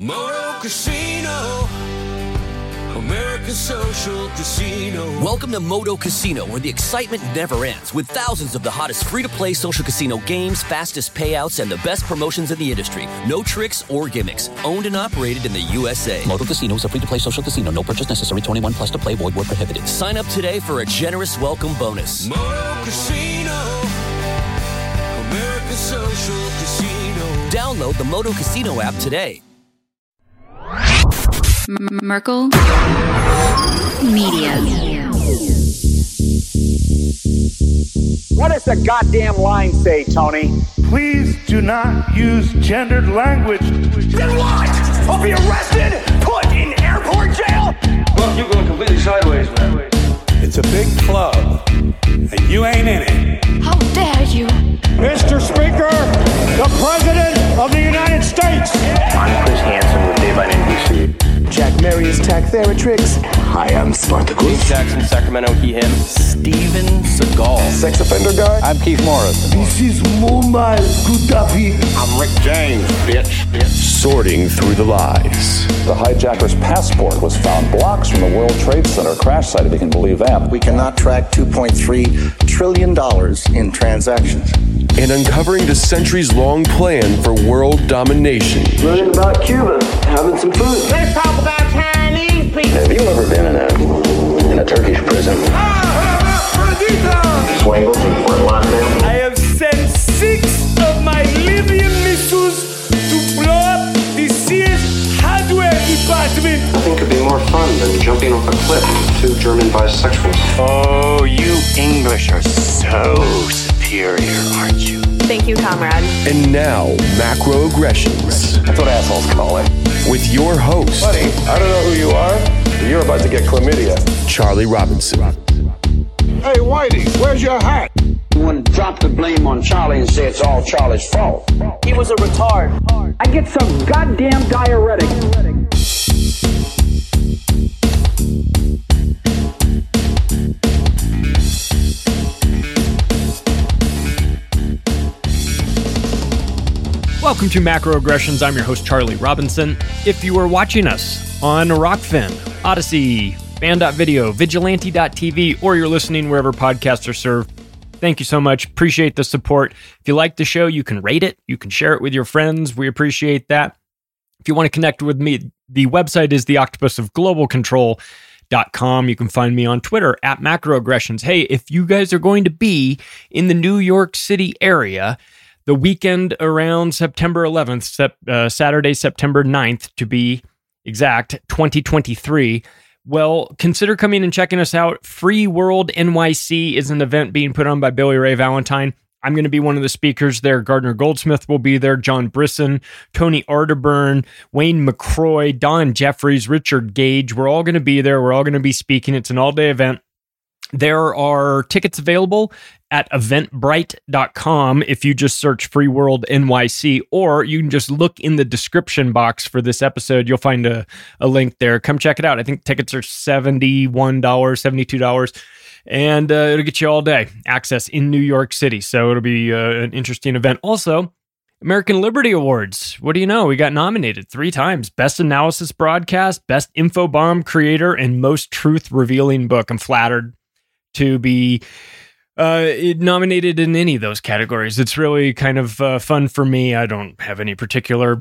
Moto Casino, American Social Casino. Welcome to Moto Casino, where the excitement never ends, with thousands of the hottest free-to-play social casino games, fastest payouts, and the best promotions in the industry. No tricks or gimmicks. Owned and operated in the USA. Moto Casino is a free-to-play social casino. No purchase necessary. 21 plus to play. Void where prohibited. Sign up today for a generous welcome bonus. Moto Casino, American Social Casino. Download the Moto Casino app today. Merkel Media. What does the goddamn line say, Tony? Please do not use gendered language. Then what? I'll be arrested, put in airport jail? Well, you're going completely sideways, man. It's a big club, and you ain't in it. How dare you? Mr. Speaker, the President of the United States. I'm Chris Hansen with Daylight NBC. Jack Marius Tac-Theratrix. Hi, I'm Spartacus. Jackson, Sacramento, he, him. Steven Seagal. Sex offender guy. I'm Keith Morris. This is Muammar Gaddafi. I'm Rick James, bitch. Sorting through the lies. The hijacker's passport was found blocks from the World Trade Center crash site, if you can believe that. We cannot track $2.3 trillion in transactions. And uncovering the centuries-long plan for world domination. Learning about Cuba, having some food. Let's talk about Chinese people. Have you ever been in a Turkish prison? Swangles and Fort Lauderdale? I have sent 6 of my Libyan missiles to blow up the Sears hardware department. Nothing could be more fun than jumping off a cliff with 2 German bisexuals. Oh, you English are so superior, aren't you? Thank you, comrade. And now, macroaggressions. That's what assholes call it. With your host, Buddy, I don't know who you are, but you're about to get chlamydia. Charlie Robinson. Hey, Whitey, where's your hat? You want to drop the blame on Charlie and say it's all Charlie's fault. He was a retard. I get some goddamn diuretic. Welcome to Macroaggressions. I'm your host, Charlie Robinson. If you are watching us on Rockfin, Odyssey, Fan.video, Vigilante.tv, or you're listening wherever podcasts are served, thank you so much. Appreciate the support. If you like the show, you can rate it. You can share it with your friends. We appreciate that. If you want to connect with me, the website is theoctopusofglobalcontrol.com. You can find me on Twitter at Macroaggressions. Hey, if you guys are going to be in the New York City area, the weekend around September 11th, Saturday, September 9th, to be exact, 2023, well, consider coming and checking us out. Free World NYC is an event being put on by Billy Ray Valentine. I'm going to be one of the speakers there. Gardner Goldsmith will be there, John Brisson, Tony Arterburn, Wayne McCroy, Don Jeffries, Richard Gage. We're all going to be there. We're all going to be speaking. It's an all-day event. There are tickets available at eventbrite.com if you just search Free World NYC, or you can just look in the description box for this episode. You'll find a link there. Come check it out. I think tickets are $71, $72, and it'll get you all day access in New York City. So it'll be an interesting event. Also, American Liberty Awards. What do you know? We got nominated 3 times. Best Analysis Broadcast, Best Infobomb Creator, and Most Truth-Revealing Book. I'm flattered to be nominated in any of those categories. It's really kind of fun for me. I don't have any particular...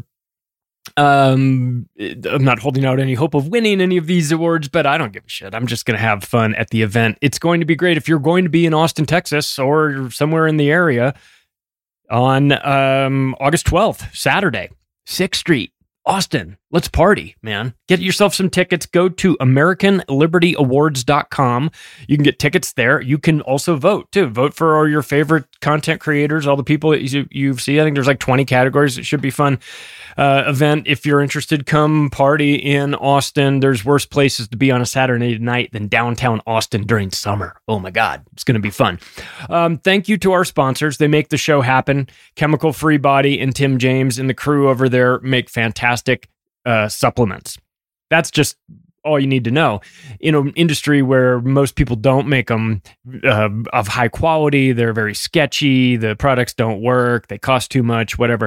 I'm not holding out any hope of winning any of these awards, but I don't give a shit. I'm just going to have fun at the event. It's going to be great. If you're going to be in Austin, Texas, or somewhere in the area on August 12th, Saturday, 6th Street, Austin, let's party, man. Get yourself some tickets. Go to AmericanLibertyAwards.com. You can get tickets there. You can also vote, too. Vote for all your favorite content creators, all the people that you've seen. I think there's like 20 categories. It should be fun event. If you're interested, come party in Austin. There's worse places to be on a Saturday night than downtown Austin during summer. Oh, my God. It's going to be fun. Thank you to our sponsors. They make the show happen. Chemical Free Body and Tim James and the crew over there make fantastic supplements. That's just all you need to know. In an industry where most people don't make them of high quality, they're very sketchy, the products don't work, they cost too much, whatever.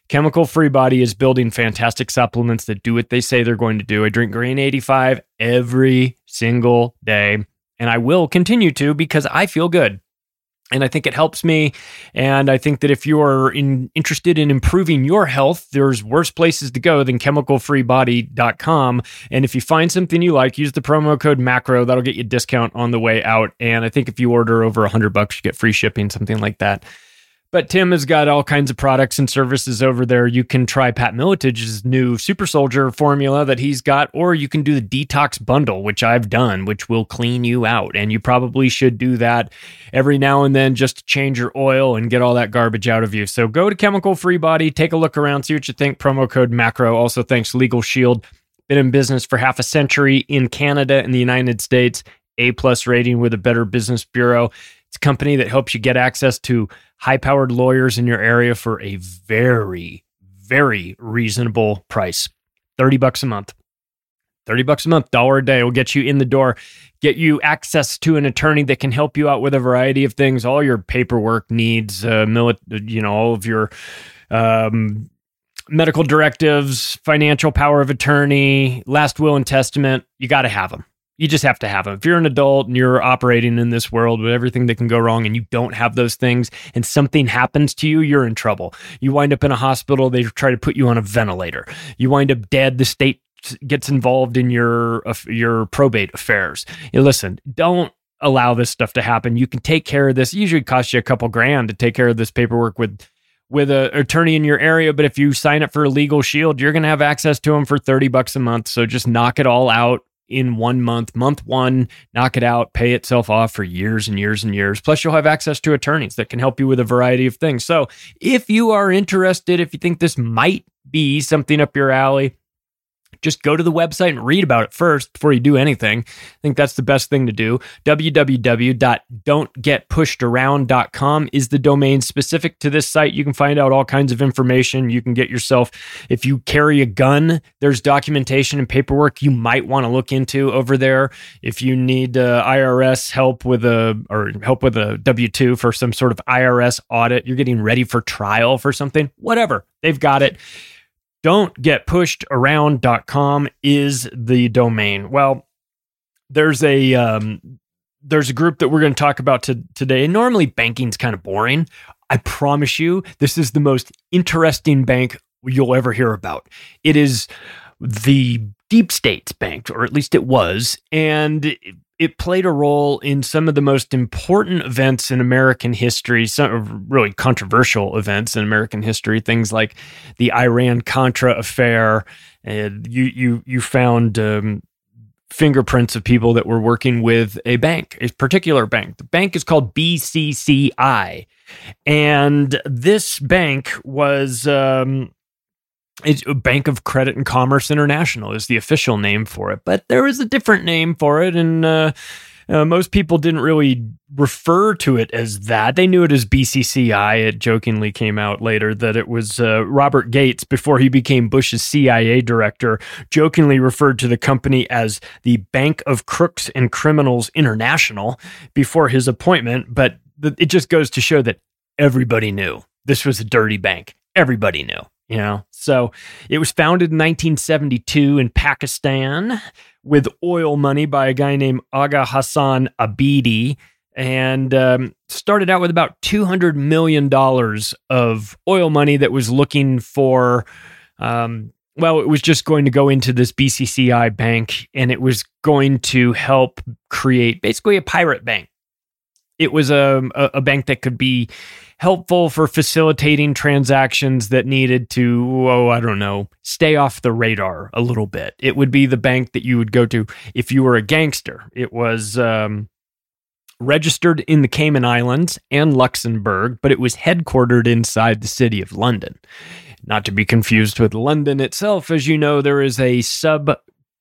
Chemical Free Body is building fantastic supplements that do what they say they're going to do. I drink Grain 85 every single day, and I will continue to because I feel good. And I think it helps me. And I think that if you are interested in improving your health, there's worse places to go than chemicalfreebody.com. And if you find something you like, use the promo code MACRO. That'll get you a discount on the way out. And I think if you order over $100, you get free shipping, something like that. But Tim has got all kinds of products and services over there. You can try Pat Militage's new Super Soldier formula that he's got, or you can do the Detox Bundle, which I've done, which will clean you out. And you probably should do that every now and then just to change your oil and get all that garbage out of you. So go to Chemical Free Body, take a look around, see what you think. Promo code MACRO. Also, thanks Legal Shield. Been in business for half a century in Canada and the United States. A+ rating with a Better Business Bureau. It's a company that helps you get access to high-powered lawyers in your area for a very, very reasonable price. $30 a month. $30 a month, $1 a day will get you in the door, get you access to an attorney that can help you out with a variety of things, all your paperwork needs, all of your medical directives, financial power of attorney, last will and testament. You got to have them. You just have to have them. If you're an adult and you're operating in this world with everything that can go wrong and you don't have those things and something happens to you, you're in trouble. You wind up in a hospital, they try to put you on a ventilator. You wind up dead, the state gets involved in your probate affairs. Listen, don't allow this stuff to happen. You can take care of this. It usually costs you a couple grand to take care of this paperwork with an attorney in your area, but if you sign up for a Legal Shield, you're going to have access to them for $30 a month. So just knock it all out in 1 month. Month one, knock it out, pay itself off for years and years and years. Plus, you'll have access to attorneys that can help you with a variety of things. So if you are interested, if you think this might be something up your alley, just go to the website and read about it first before you do anything. I think that's the best thing to do. www.don'tgetpushedaround.com is the domain specific to this site. You can find out all kinds of information. You can get yourself, if you carry a gun, there's documentation and paperwork you might want to look into over there. If you need IRS help with a W-2 for some sort of IRS audit, you're getting ready for trial for something, whatever, they've got it. Don'tGetPushedAround.com is the domain. Well, there's a group that we're going to talk about today. Normally, banking's kind of boring. I promise you, this is the most interesting bank you'll ever hear about. It is the Deep State's bank, or at least it was, and it played a role in some of the most important events in American history, some really controversial events in American history, things like the Iran-Contra affair. You found fingerprints of people that were working with a bank, a particular bank. The bank is called BCCI. And this bank was... It's Bank of Credit and Commerce International is the official name for it, but there is a different name for it, and most people didn't really refer to it as that. They knew it as BCCI. It jokingly came out later that it was Robert Gates, before he became Bush's CIA director, jokingly referred to the company as the Bank of Crooks and Criminals International before his appointment, but it just goes to show that everybody knew this was a dirty bank. Everybody knew. So it was founded in 1972 in Pakistan with oil money by a guy named Aga Hassan Abidi, and started out with about $200 million of oil money that was looking for, it was just going to go into this BCCI bank, and it was going to help create basically a pirate bank. It was a bank that could be helpful for facilitating transactions that needed to, stay off the radar a little bit. It would be the bank that you would go to if you were a gangster. It was registered in the Cayman Islands and Luxembourg, but it was headquartered inside the city of London. Not to be confused with London itself. As you know, there is a subset,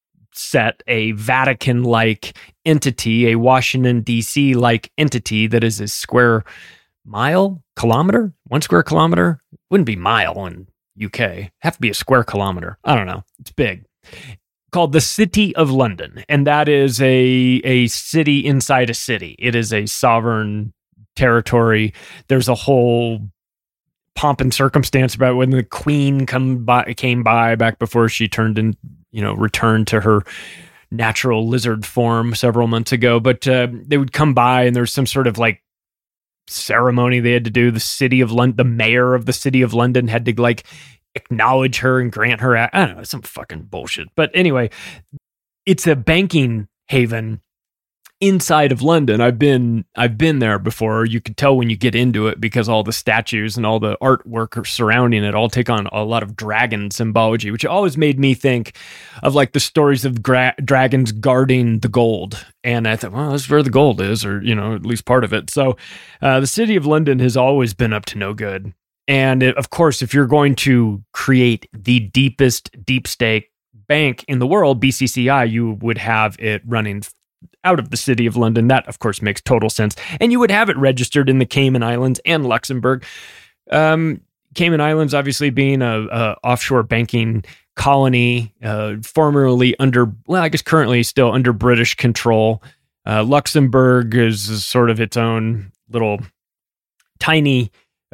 a Vatican-like entity, a Washington, D.C.-like entity that is a square kilometer? 1 square kilometer? Wouldn't be mile in UK. Have to be a square kilometer. I don't know. It's big. Called the City of London. And that is a city inside a city. It is a sovereign territory. There's a whole pomp and circumstance about when the Queen came by back before she returned to her natural lizard form several months ago. But they would come by, and there's some sort of like ceremony they had to do. The city of London, the mayor of the city of London had to like acknowledge her and grant her. I don't know, some fucking bullshit. But anyway, it's a banking haven inside of London. I've been there before. You could tell when you get into it because all the statues and all the artwork surrounding it all take on a lot of dragon symbology, which always made me think of like the stories of dragons guarding the gold. And I thought, well, this is where the gold is, or at least part of it. So the city of London has always been up to no good. And of course, if you're going to create the deepest deep state bank in the world, BCCI, you would have it running out of the city of London. That, of course, makes total sense. And you would have it registered in the Cayman Islands and Luxembourg. Cayman Islands, obviously, being a offshore banking colony, formerly currently still under British control. Luxembourg is sort of its own little tiny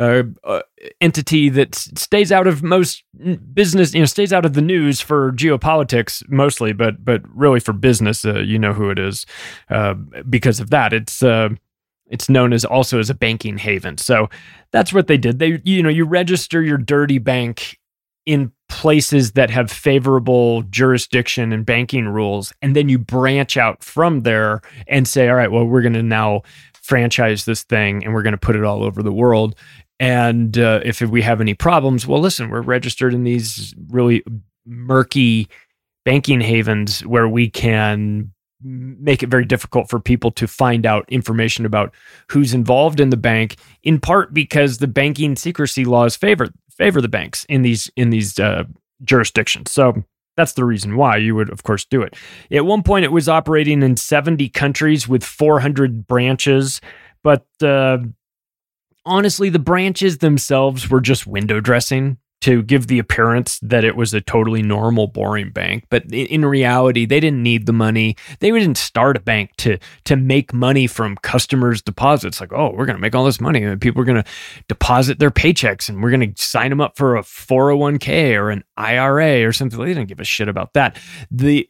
entity that stays out of most business, stays out of the news for geopolitics mostly, but really for business, who it is because of that. It's known as also as a banking haven. So that's what they did. You register your dirty bank in places that have favorable jurisdiction and banking rules, and then you branch out from there and say, all right, well, we're going to now franchise this thing and we're going to put it all over the world. And if we have any problems, well, listen, we're registered in these really murky banking havens where we can make it very difficult for people to find out information about who's involved in the bank, in part because the banking secrecy laws favor the banks in these jurisdictions. So that's the reason why you would, of course, do it. At one point, it was operating in 70 countries with 400 branches, but honestly, the branches themselves were just window dressing to give the appearance that it was a totally normal, boring bank. But in reality, they didn't need the money. They didn't start a bank to make money from customers' deposits. Like, oh, we're going to make all this money, and people are going to deposit their paychecks, and we're going to sign them up for a 401k or an IRA or something. They didn't give a shit about that. The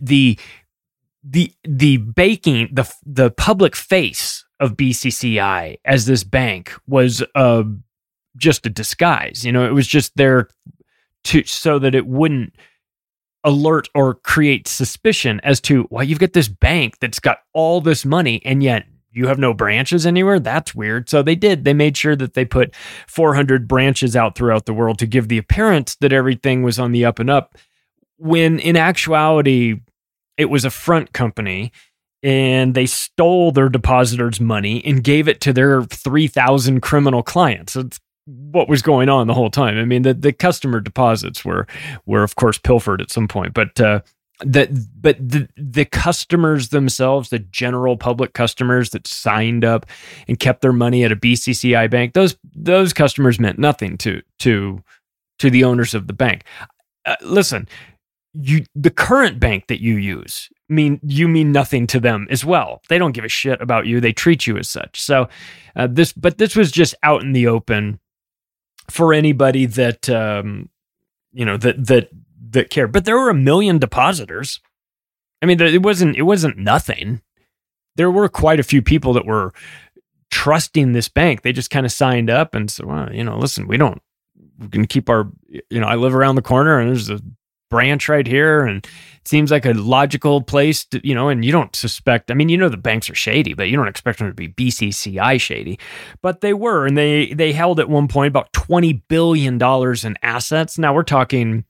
banking, the public face of BCCI as this bank was just a disguise. It was just there so that it wouldn't alert or create suspicion as to why you've got this bank that's got all this money and yet you have no branches anywhere. That's weird. So they made sure that they put 400 branches out throughout the world to give the appearance that everything was on the up and up, when in actuality it was a front company. And they stole their depositors' money and gave it to their 3,000 criminal clients. That's what was going on the whole time. I mean, the customer deposits were of course pilfered at some point, but the customers themselves, the general public customers that signed up and kept their money at a BCCI bank, those customers meant nothing to the owners of the bank. Listen, the current bank that you use, you mean nothing to them as well. They don't give a shit about you. They treat you as such. So this was just out in the open for anybody that that cared. But there were 1 million depositors. I mean, it wasn't nothing. There were quite a few people that were trusting this bank. They just kind of signed up and said, well, listen, we're going to keep our, I live around the corner and there's a branch right here, and it seems like a logical place to, and you don't suspect, the banks are shady, but you don't expect them to be BCCI shady. But they were, and they held at one point about $20 billion in assets. Now we're talking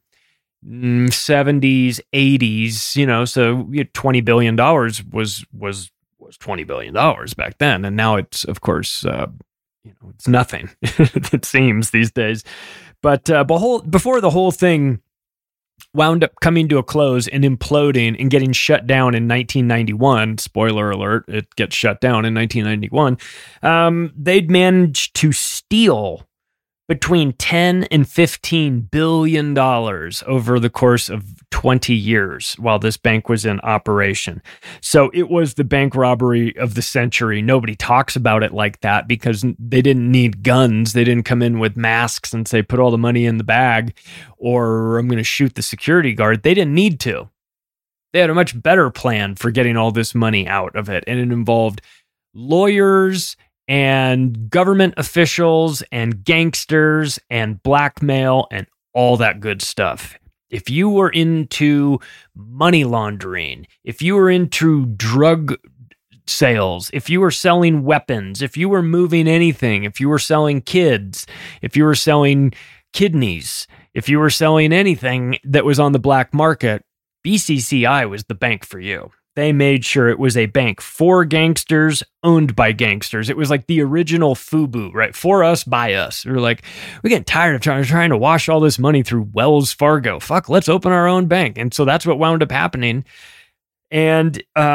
70s, 80s, so $20 billion was $20 billion back then. And now it's, of course, it's nothing, it seems these days. But before the whole thing wound up coming to a close and imploding and getting shut down in 1991. Spoiler alert, it gets shut down in 1991. They'd managed to steal between 10 and 15 billion dollars over the course of 20 years while this bank was in operation. So it was the bank robbery of the century. Nobody talks about it like that because they didn't need guns. They didn't come in with masks and say, put all the money in the bag or I'm going to shoot the security guard. They didn't need to. They had a much better plan for getting all this money out of it. And it involved lawyers and government officials and gangsters and blackmail and all that good stuff. If you were into money laundering, if you were into drug sales, if you were selling weapons, if you were moving anything, if you were selling kids, if you were selling kidneys, if you were selling anything that was on the black market, BCCI was the bank for you. They made sure it was a bank for gangsters, owned by gangsters. It was like the original FUBU, right? For us, by us. We're like, we're getting tired of trying to wash all this money through Wells Fargo. Fuck, let's open our own bank. And so that's what wound up happening. And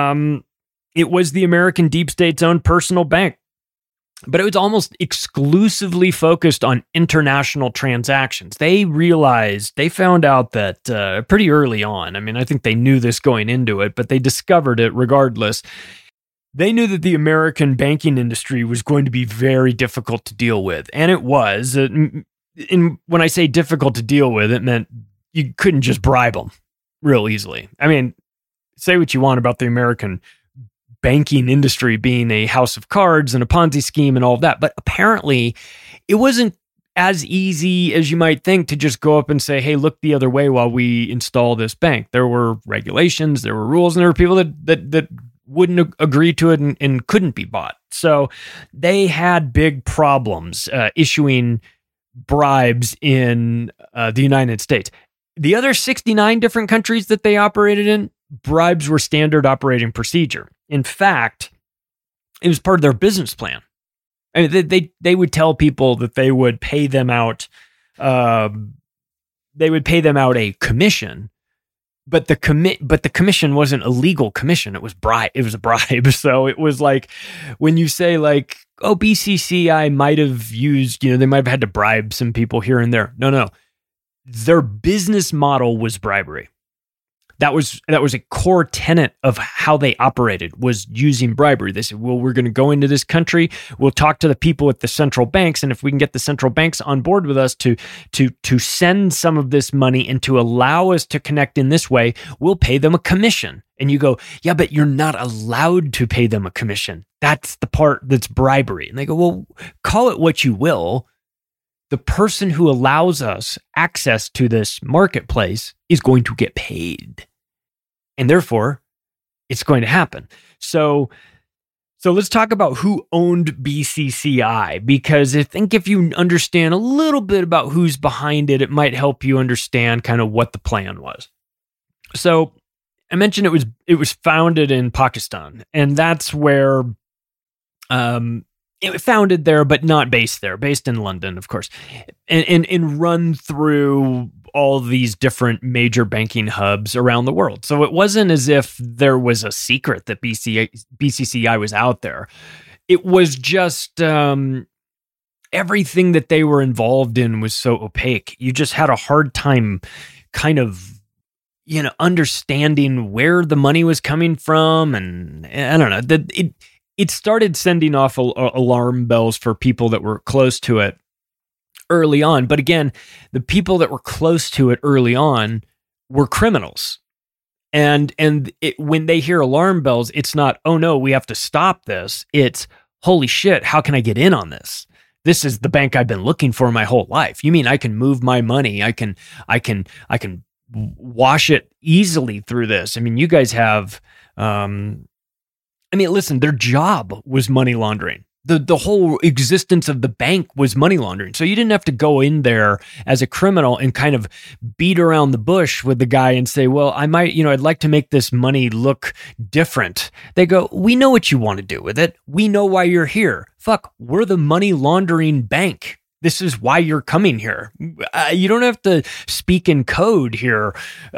it was the American deep state's own personal bank. But it was almost exclusively focused on international transactions. They found out that pretty early on. I mean, I think they knew this going into it, but they discovered it regardless. They knew that the American banking industry was going to be very difficult to deal with. And it was. And when I say difficult to deal with, it meant you couldn't just bribe them real easily. I mean, say what you want about the American banking industry being a house of cards and a Ponzi scheme and all of that. But apparently it wasn't as easy as you might think to just go up and say, hey, look the other way while we install this bank. There were regulations, there were rules, and there were people that wouldn't agree to it and couldn't be bought. So they had big problems issuing bribes in the United States. The other 69 different countries that they operated in, bribes were standard operating procedure. In fact, it was part of their business plan. I mean, they would tell people that they would pay them out. They would pay them out a commission, but the commission wasn't a legal commission. It was bribe. It was a bribe. So it was like when you say like, oh, BCCI might have used, they might have had to bribe some people here and there. No. Their business model was bribery. That was a core tenet of how they operated, was using bribery. They said, well, we're going to go into this country. We'll talk to the people at the central banks. And if we can get the central banks on board with us to send some of this money and to allow us to connect in this way, we'll pay them a commission. And you go, yeah, but you're not allowed to pay them a commission. That's the part that's bribery. And they go, well, call it what you will. The person who allows us access to this marketplace is going to get paid. And therefore, it's going to happen. So let's talk about who owned BCCI, because I think if you understand a little bit about who's behind it, it might help you understand kind of what the plan was. So I mentioned it was founded in Pakistan, and that's where it was founded there, but not based there, based in London, of course, and run through all these different major banking hubs around the world. So it wasn't as if there was a secret that BCCI was out there. It was just everything that they were involved in was so opaque. You just had a hard time kind of, understanding where the money was coming from. And I don't know, it started sending off alarm bells for people that were close to it early on. But again, the people that were close to it early on were criminals. And when they hear alarm bells, it's not, oh no, we have to stop this. It's, holy shit, how can I get in on this? This is the bank I've been looking for my whole life. You mean I can move my money? I can wash it easily through this. I mean, you guys have, listen, their job was money laundering. The whole existence of the bank was money laundering. So you didn't have to go in there as a criminal and kind of beat around the bush with the guy and say, well, I might, I'd like to make this money look different. They go, we know what you want to do with it. We know why you're here. Fuck, we're the money laundering bank. This is why you're coming here. You don't have to speak in code here.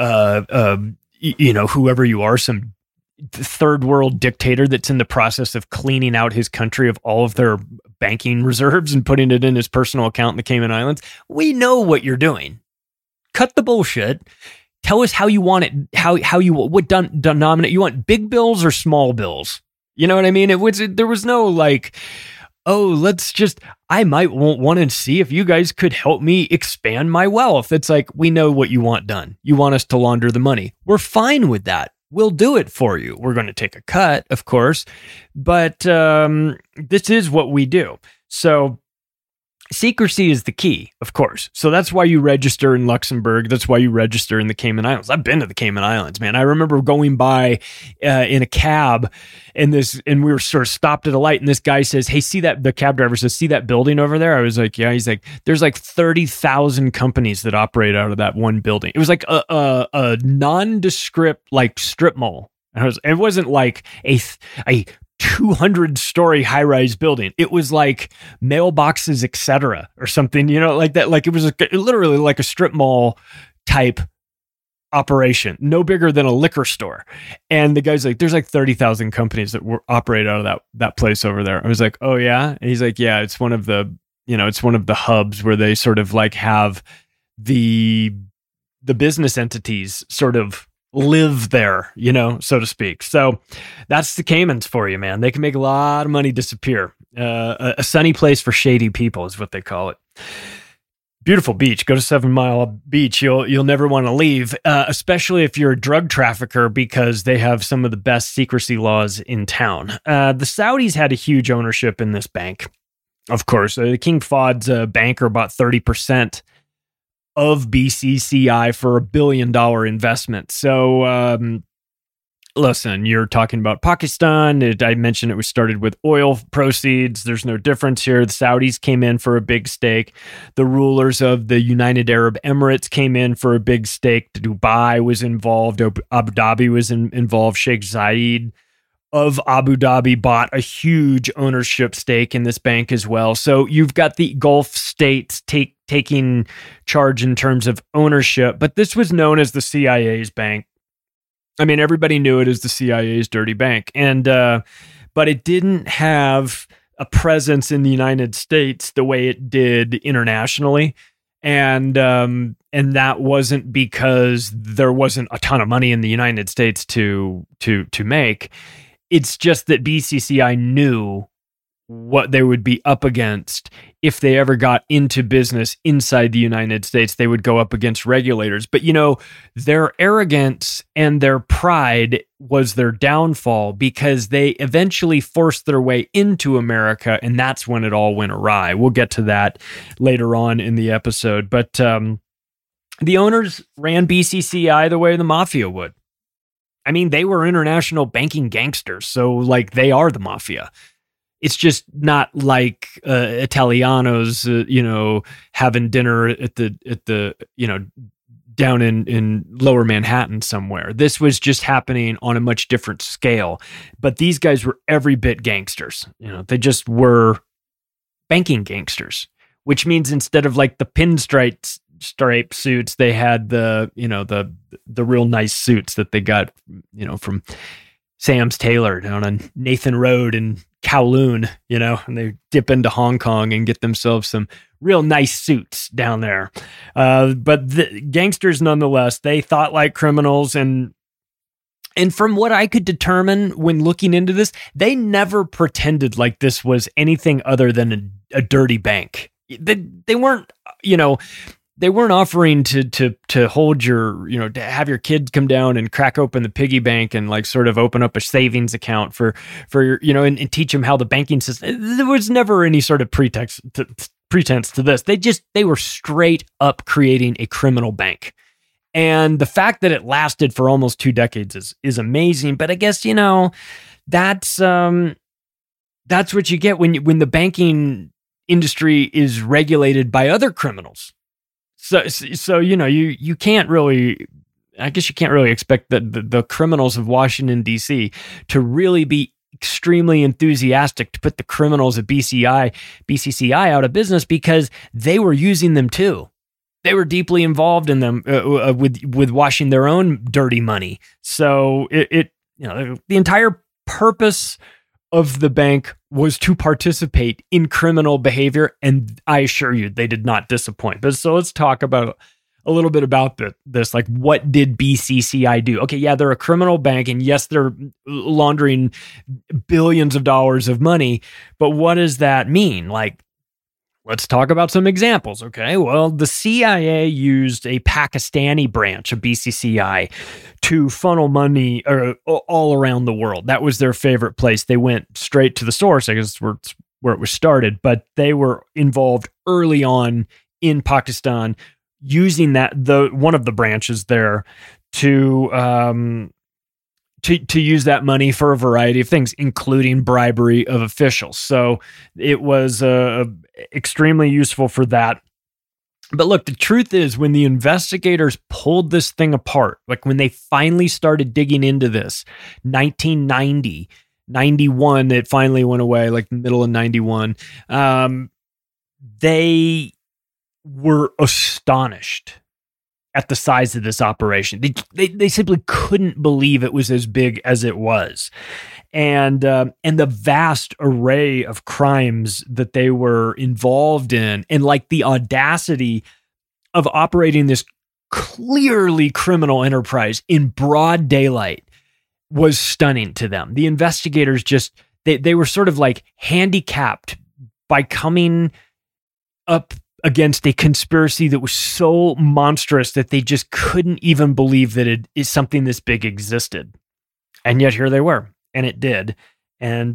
Whoever you are, some third world dictator that's in the process of cleaning out his country of all of their banking reserves and putting it in his personal account in the Cayman Islands. We know what you're doing. Cut the bullshit. Tell us how you want it, what denominate you want, big bills or small bills. You know what I mean? There was no like, oh, I might want to see if you guys could help me expand my wealth. It's like, we know what you want done. You want us to launder the money. We're fine with that. We'll do it for you. We're going to take a cut, of course, but this is what we do. So secrecy is the key, of course. So that's why you register in Luxembourg. That's why you register in the Cayman Islands. I've been to the Cayman Islands, man. I remember going by in a cab and we were sort of stopped at a light and this guy says, hey, the cab driver says, see that building over there? I was like, yeah. He's like, there's like 30,000 companies that operate out of that one building. It was like a nondescript like strip mall. It wasn't like a 200-story high-rise building. It was like mailboxes, etc., or something, like that. Like it was literally like a strip mall type operation, no bigger than a liquor store. And the guy's like, there's like 30,000 companies that operate out of that place over there. I was like, oh yeah? And he's like, yeah, it's one of the hubs where they sort of like have the business entities sort of live there, so to speak. So that's the Caymans for you, man. They can make a lot of money disappear. A sunny place for shady people is what they call it. Beautiful beach. Go to 7 Mile Beach. You'll never want to leave, especially if you're a drug trafficker, because they have some of the best secrecy laws in town. The Saudis had a huge ownership in this bank. Of course, the King Fahd's banker bought 30% of BCCI for $1 billion investment. So, listen, you're talking about Pakistan. I mentioned it was started with oil proceeds. There's no difference here. The Saudis came in for a big stake. The rulers of the United Arab Emirates came in for a big stake. Dubai was involved. Abu Dhabi was involved. Sheikh Zayed of Abu Dhabi bought a huge ownership stake in this bank as well. So you've got the Gulf states taking charge in terms of ownership, but this was known as the CIA's bank. I mean, everybody knew it as the CIA's dirty bank, but it didn't have a presence in the United States the way it did internationally. And that wasn't because there wasn't a ton of money in the United States to make. It's just that BCCI knew what they would be up against if they ever got into business inside the United States. They would go up against regulators. But, their arrogance and their pride was their downfall, because they eventually forced their way into America, and that's when it all went awry. We'll get to that later on in the episode. But the owners ran BCCI the way the mafia would. I mean, they were international banking gangsters, so like they are the mafia. It's just not like Italianos, having dinner at the down in lower Manhattan somewhere. This was just happening on a much different scale. But these guys were every bit gangsters. They just were banking gangsters, which means instead of like the pinstripe suits, they had the real nice suits that they got, from Sam's Tailor down on Nathan Road in Kowloon, and they dip into Hong Kong and get themselves some real nice suits down there. But the gangsters, nonetheless, they thought like criminals. And from what I could determine when looking into this, they never pretended like this was anything other than a dirty bank. They weren't, they weren't offering to hold your, to have your kids come down and crack open the piggy bank and like sort of open up a savings account for and teach them how the banking system. There was never any sort of pretense to this. They were straight up creating a criminal bank. And the fact that it lasted for almost 2 decades is amazing. But I guess, that's what you get when the banking industry is regulated by other criminals. So you can't really, I guess you can't really expect the criminals of Washington, D.C. to really be extremely enthusiastic to put the criminals of BCCI out of business, because they were using them too. They were deeply involved in them with washing their own dirty money. So the entire purpose of the bank was to participate in criminal behavior, and I assure you, they did not disappoint. But so let's talk about a little bit about this. Like, what did BCCI do? Okay, yeah, they're a criminal bank, and yes, they're laundering billions of dollars of money, but what does that mean? Like, let's talk about some examples, okay? Well, the CIA used a Pakistani branch of BCCI to funnel money all around the world. That was their favorite place. They went straight to the source, I guess, where it was started, but they were involved early on in Pakistan, using one of the branches there to use that money for a variety of things, including bribery of officials. So it was extremely useful for that. But look, the truth is, when the investigators pulled this thing apart, like when they finally started digging into this, 1990, 91, it finally went away, like middle of 91, they were astonished at the size of this operation. They simply couldn't believe it was as big as it was. And the vast array of crimes that they were involved in, and like the audacity of operating this clearly criminal enterprise in broad daylight was stunning to them. The investigators they were sort of like handicapped by coming up against a conspiracy that was so monstrous that they just couldn't even believe that something this big existed. And yet here they were, and it did. And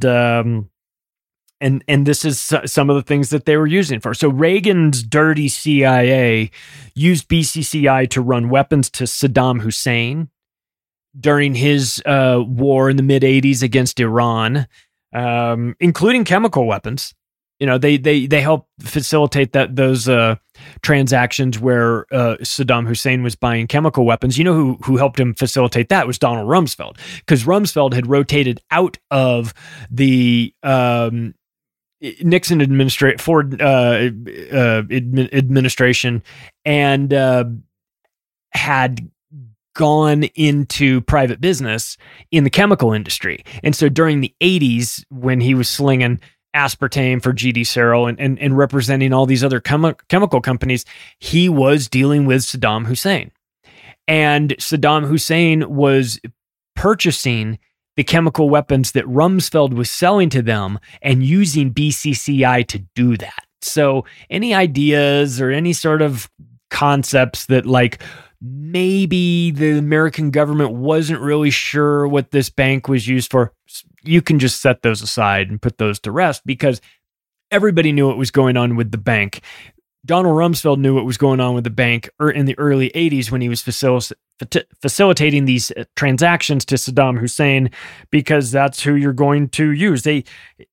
this is some of the things that they were using for. So Reagan's dirty CIA used BCCI to run weapons to Saddam Hussein during his war in the mid-'80s against Iran, including chemical weapons. You know, they helped facilitate those transactions where Saddam Hussein was buying chemical weapons. You know who helped him facilitate that was Donald Rumsfeld, because Rumsfeld had rotated out of the Nixon administration and had gone into private business in the chemical industry. And so during the 80s, when he was slinging aspartame for GD Searle and representing all these other chemical companies, he was dealing with Saddam Hussein. And Saddam Hussein was purchasing the chemical weapons that Rumsfeld was selling to them and using BCCI to do that. So any ideas or any sort of concepts that like maybe the American government wasn't really sure what this bank was used for, you can just set those aside and put those to rest, because everybody knew what was going on with the bank. Donald Rumsfeld knew what was going on with the bank in the early 80s when he was facilitating these transactions to Saddam Hussein, because that's who you're going to use. They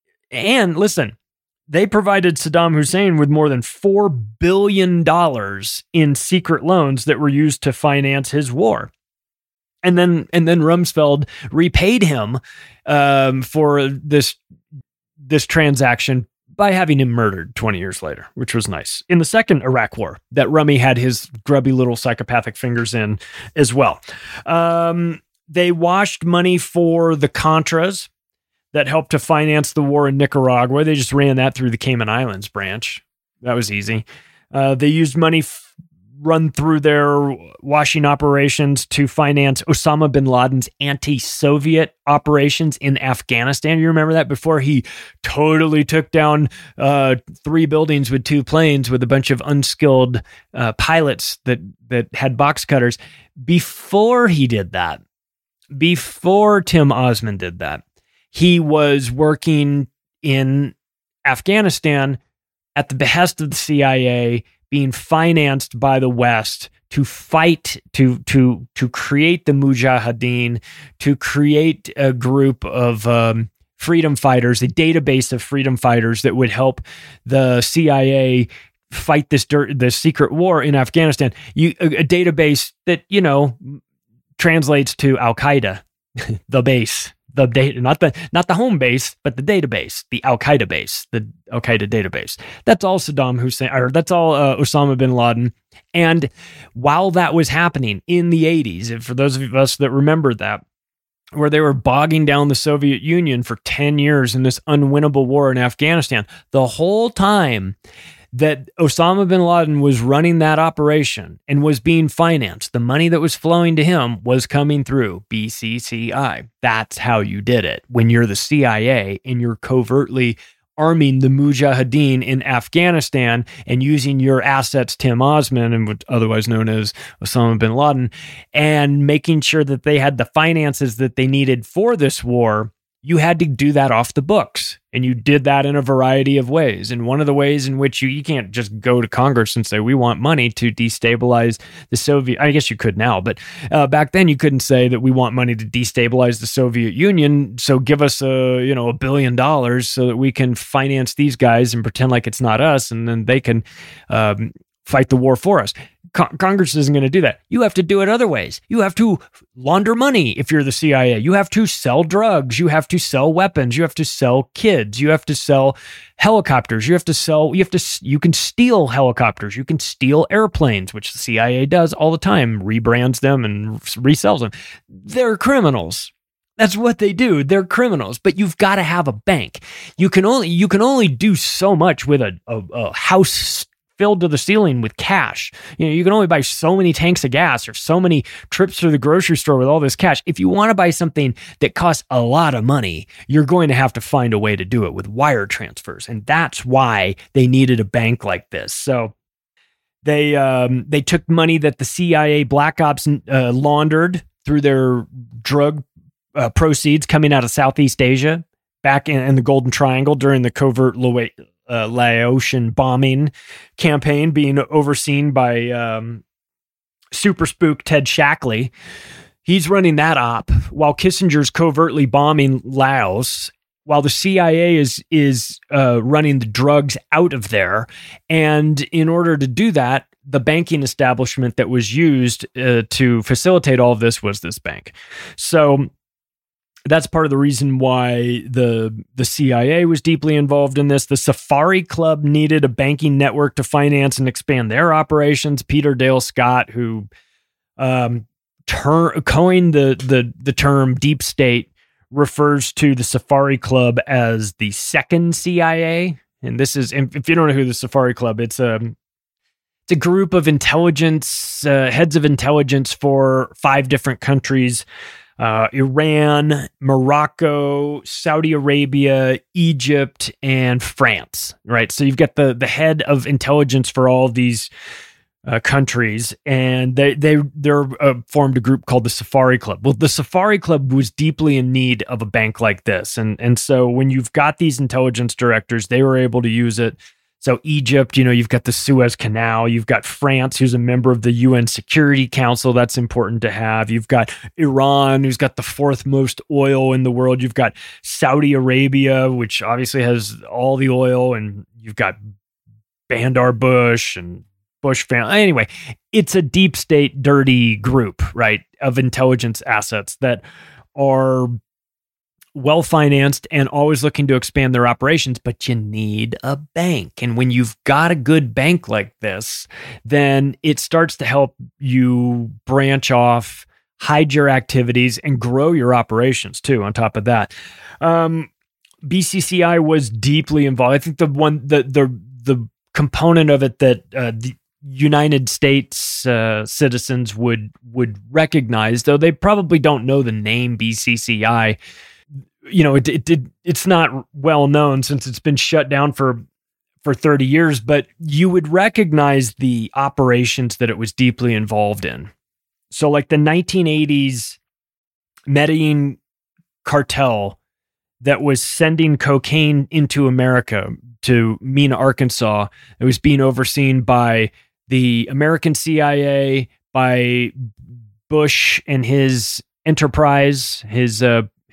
provided Saddam Hussein with more than $4 billion in secret loans that were used to finance his war. And then Rumsfeld repaid him for this transaction by having him murdered 20 years later, which was nice. In the second Iraq war that Rummy had his grubby little psychopathic fingers in as well. They washed money for the Contras that helped to finance the war in Nicaragua. They just ran that through the Cayman Islands branch. That was easy. They used money run through their washing operations to finance Osama bin Laden's anti-Soviet operations in Afghanistan. You remember that? Before he totally took down 3 buildings with 2 planes with a bunch of unskilled pilots that had box cutters. Before he did that, before Tim Osman did that, he was working in Afghanistan at the behest of the CIA, being financed by the West to fight, to create the Mujahideen, to create a group of freedom fighters, a database of freedom fighters that would help the CIA fight this secret war in Afghanistan. A database that, translates to Al-Qaeda, the base. The data, not the home base, but the database, the Al-Qaeda base, the Al-Qaeda database. That's all Saddam Hussein, or that's all Osama bin Laden. And while that was happening in the 80s, and for those of us that remember that, where they were bogging down the Soviet Union for 10 years in this unwinnable war in Afghanistan. The whole time that Osama bin Laden was running that operation and was being financed, the money that was flowing to him was coming through BCCI. That's how you did it. When you're the CIA and you're covertly arming the Mujahideen in Afghanistan and using your assets, Tim Osman, and otherwise known as Osama bin Laden, and making sure that they had the finances that they needed for this war, you had to do that off the books. And you did that in a variety of ways. And one of the ways in which you can't just go to Congress and say, we want money to destabilize the Soviet, I guess you could now, but back then you couldn't say that we want money to destabilize the Soviet Union. So give us $1 billion so that we can finance these guys and pretend like it's not us. And then they can fight the war for us. Congress isn't going to do that. You have to do it other ways. You have to launder money if you're the CIA. You have to sell drugs. You have to sell weapons. You have to sell kids. You have to sell helicopters. You can steal helicopters. You can steal airplanes, which the CIA does all the time, rebrands them and resells them. They're criminals. That's what they do. They're criminals, but you've got to have a bank. You can only do so much with a house filled to the ceiling with cash. You can only buy so many tanks of gas or so many trips to the grocery store with all this cash. If you want to buy something that costs a lot of money, you're going to have to find a way to do it with wire transfers. And that's why they needed a bank like this. So they took money that the CIA Black Ops laundered through their drug proceeds coming out of Southeast Asia back in the Golden Triangle during the covert Laotian bombing campaign being overseen by super spook Ted Shackley. He's running that op while Kissinger's covertly bombing Laos, while the CIA is running the drugs out of there. And in order to do that, the banking establishment that was used to facilitate all of this was this bank. So that's part of the reason why the CIA was deeply involved in this. The Safari Club needed a banking network to finance and expand their operations. Peter Dale Scott, who coined the term deep state, refers to the Safari Club as the second CIA. And this is, if you don't know who the Safari Club, it's a group of intelligence, heads of intelligence for 5 different countries. Iran, Morocco, Saudi Arabia, Egypt, and France, right? So you've got the head of intelligence for all of these countries, and they're formed a group called the Safari Club. Well, the Safari Club was deeply in need of a bank like this, and so when you've got these intelligence directors, they were able to use it. So Egypt, you've got the Suez Canal. You've got France, who's a member of the UN Security Council. That's important to have. You've got Iran, who's got the 4th most oil in the world. You've got Saudi Arabia, which obviously has all the oil. And you've got Bandar Bush and Bush family. Anyway, it's a deep state, dirty group, right, of intelligence assets that are well-financed and always looking to expand their operations, but you need a bank. And when you've got a good bank like this, then it starts to help you branch off, hide your activities, and grow your operations too, on top of that. BCCI was deeply involved. I think the component of it that the United States citizens would recognize, though they probably don't know the name BCCI, it's not well known since it's been shut down for 30 years, but you would recognize the operations that it was deeply involved in. So like the 1980s Medellin cartel that was sending cocaine into America to Mena, Arkansas, it was being overseen by the American CIA, by Bush and his enterprise, his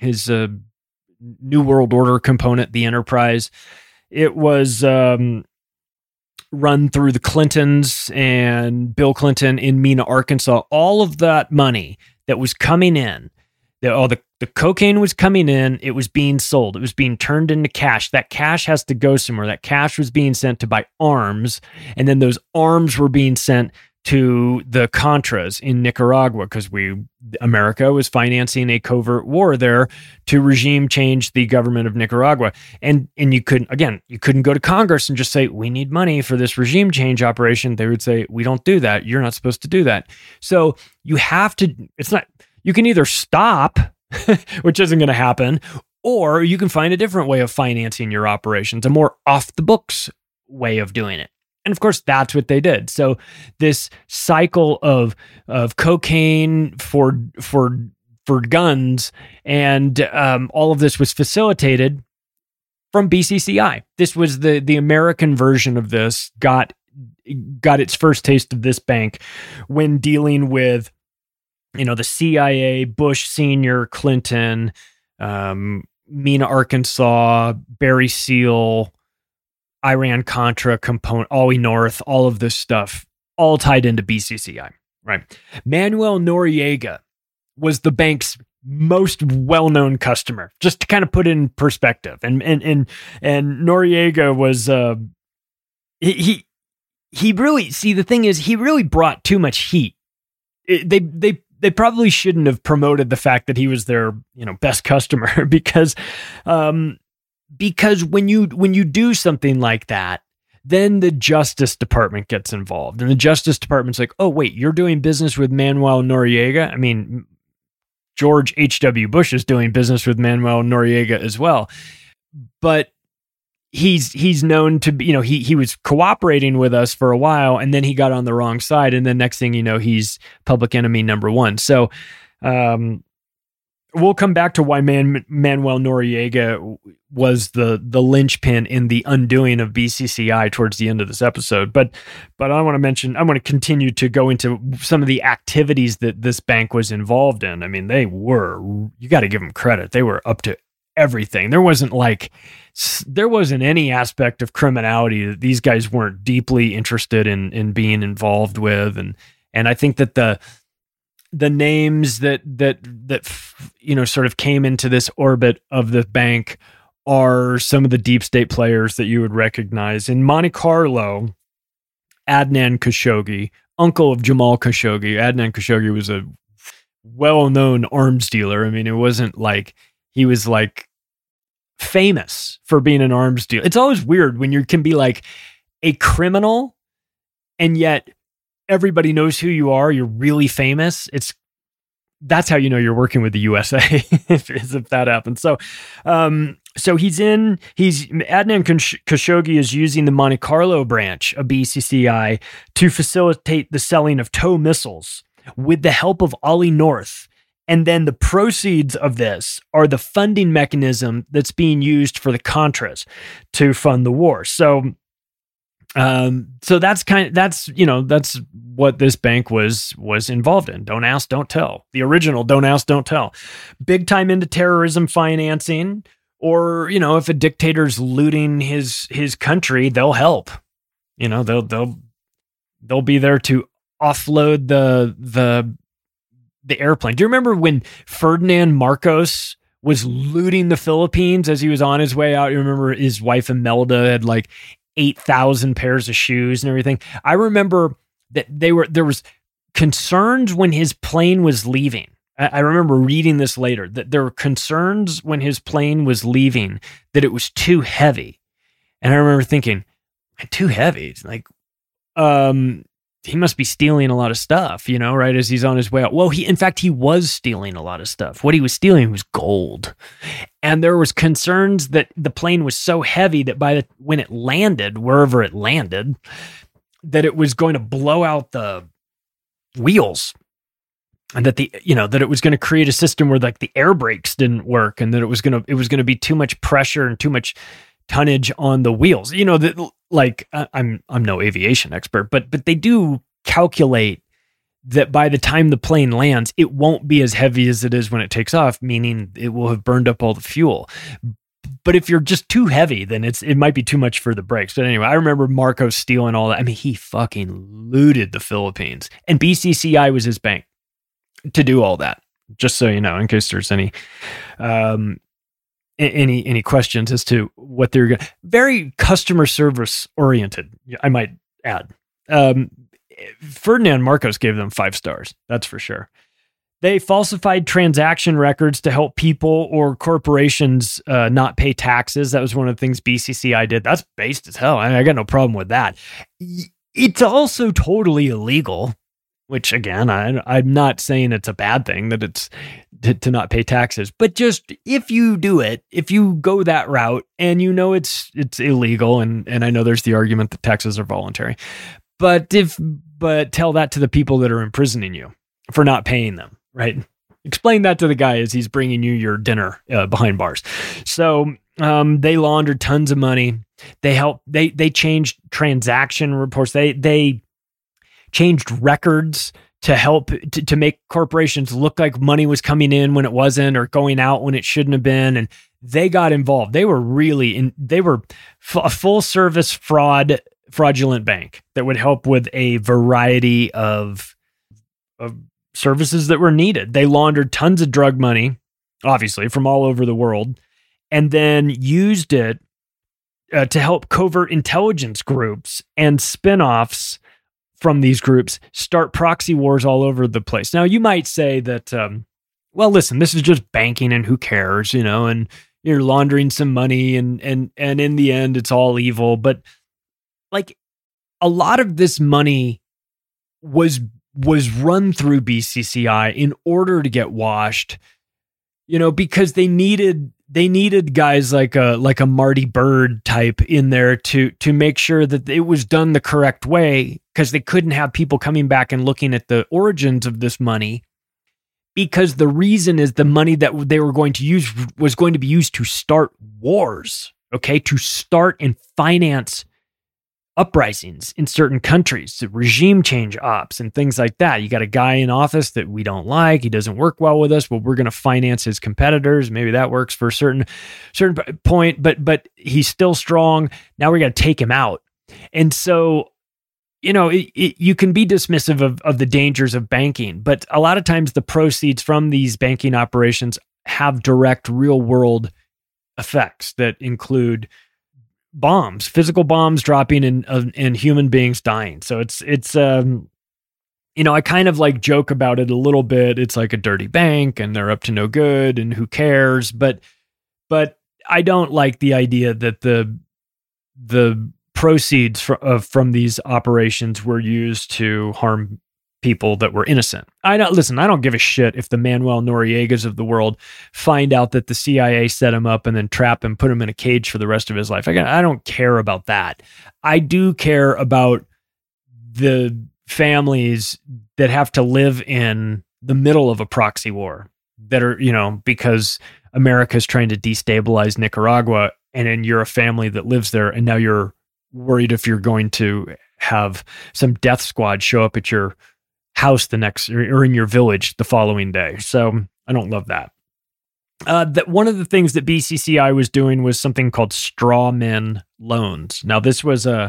New World Order component, the Enterprise. It was run through the Clintons and Bill Clinton in Mena, Arkansas. All of that money that was coming in, the cocaine was coming in, it was being sold, it was being turned into cash. That cash has to go somewhere. That cash was being sent to buy arms, and then those arms were being sent to the Contras in Nicaragua because America was financing a covert war there to regime change the government of Nicaragua. And you couldn't go to Congress and just say, we need money for this regime change operation. They would say, we don't do that. You're not supposed to do that. So you can either stop, which isn't going to happen, or you can find a different way of financing your operations, a more off the books way of doing it. And of course, that's what they did. So this cycle of cocaine for guns and all of this was facilitated from BCCI. This was the American version of this. Got its first taste of this bank when dealing with, the CIA, Bush Senior, Clinton, Mena, Arkansas, Barry Seal, Iran-Contra component, Ollie North, all of this stuff, all tied into BCCI, right? Manuel Noriega was the bank's most well-known customer, just to kind of put it in perspective. And Noriega was, he really, see, the thing is, he really brought too much heat. They probably shouldn't have promoted the fact that he was their, best customer because when you do something like that, then the Justice Department gets involved. And the Justice Department's like, oh, wait, you're doing business with Manuel Noriega? I mean, George H.W. Bush is doing business with Manuel Noriega as well. But he's known to be, he was cooperating with us for a while, and then he got on the wrong side. And then next thing you know, he's public enemy number one. So we'll come back to why Manuel Noriega was the linchpin in the undoing of BCCI towards the end of this episode. But I want to continue to go into some of the activities that this bank was involved in. I mean, you got to give them credit. They were up to everything. There wasn't any aspect of criminality that these guys weren't deeply interested in being involved with. And I think that the names that sort of came into this orbit of the bank are some of the deep state players that you would recognize. In Monte Carlo, Adnan Khashoggi, uncle of Jamal Khashoggi. Adnan Khashoggi was a well-known arms dealer. I mean, it wasn't like he was like famous for being an arms dealer. It's always weird when you can be like a criminal and yet everybody knows who you are. You're really famous. That's how you know you're working with the USA if that happens. So Adnan Khashoggi is using the Monte Carlo branch of BCCI to facilitate the selling of TOW missiles with the help of Ollie North. And then the proceeds of this are the funding mechanism that's being used for the Contras to fund the war. So that's what this bank was involved in. Don't ask, don't tell. The original don't ask, don't tell. Big time into terrorism financing, or if a dictator's looting his country, they'll help. They'll be there to offload the airplane. Do you remember when Ferdinand Marcos was looting the Philippines as he was on his way out? You remember his wife Imelda had like 8,000 pairs of shoes and everything. I remember that there was concerns when his plane was leaving. I remember reading this later, that there were concerns when his plane was leaving that it was too heavy. And I remember thinking, too heavy? It's like, he must be stealing a lot of stuff, right, as he's on his way out. Well, he was stealing a lot of stuff. What he was stealing was gold. And there was concerns that the plane was so heavy that when it landed, wherever it landed, that it was going to blow out the wheels. And that that it was going to create a system where like the air brakes didn't work, and that it was going to be too much pressure and too much tonnage on the wheels. I'm no aviation expert, but they do calculate that by the time the plane lands, it won't be as heavy as it is when it takes off, meaning it will have burned up all the fuel. But if you're just too heavy, then it might be too much for the brakes. But anyway, I remember Marcos stealing all that. I mean, he fucking looted the Philippines, and BCCI was his bank to do all that. Just so you know, in case there's any questions as to what they're going. Very customer service oriented, I might add. Ferdinand Marcos gave them 5 stars. That's for sure. They falsified transaction records to help people or corporations not pay taxes. That was one of the things BCCI did. That's based as hell. I got no problem with that. It's also totally illegal, which again, I'm not saying it's a bad thing that it's to not pay taxes, but just if you do it, if you go that route and you know it's illegal, and I know there's the argument that taxes are voluntary, but tell that to the people that are imprisoning you for not paying them. Right. Explain that to the guy as he's bringing you your dinner behind bars. So they laundered tons of money. They changed transaction reports. They changed records to help to make corporations look like money was coming in when it wasn't, or going out when it shouldn't have been. And they got involved. They were a full service fraudulent bank that would help with a variety of services that were needed. They laundered tons of drug money, obviously, from all over the world, and then used it to help covert intelligence groups and spinoffs from these groups start proxy wars all over the place. Now, you might say that, well, listen, this is just banking and who cares, and you're laundering some money and in the end, it's all evil. But like, a lot of this money was run through BCCI in order to get washed, because they needed guys like a Marty Bird type in there to make sure that it was done the correct way, because they couldn't have people coming back and looking at the origins of this money, because the reason is the money that they were going to use was going to be used to start wars, to start and finance uprisings in certain countries, regime change ops and things like that. You got a guy in office that we don't like. He doesn't work well with us. Well, we're going to finance his competitors. Maybe that works for a certain point, but he's still strong. Now we got to take him out. And so, you can be dismissive of the dangers of banking, but a lot of times the proceeds from these banking operations have direct real world effects that include bombs, physical bombs dropping and human beings dying. So it's I kind of like joke about it a little bit. It's like a dirty bank and they're up to no good and who cares? But I don't like the idea that the proceeds from these operations were used to harm people that were innocent. I don't give a shit if the Manuel Noriegas of the world find out that the CIA set him up and then trap him, put him in a cage for the rest of his life. I don't care about that. I do care about the families that have to live in the middle of a proxy war that are, because America's trying to destabilize Nicaragua, and then you're a family that lives there, and now you're worried if you're going to have some death squad show up at your house the next, or in your village the following day. So I don't love that. That one of the things that BCCI was doing was something called straw men loans. Now this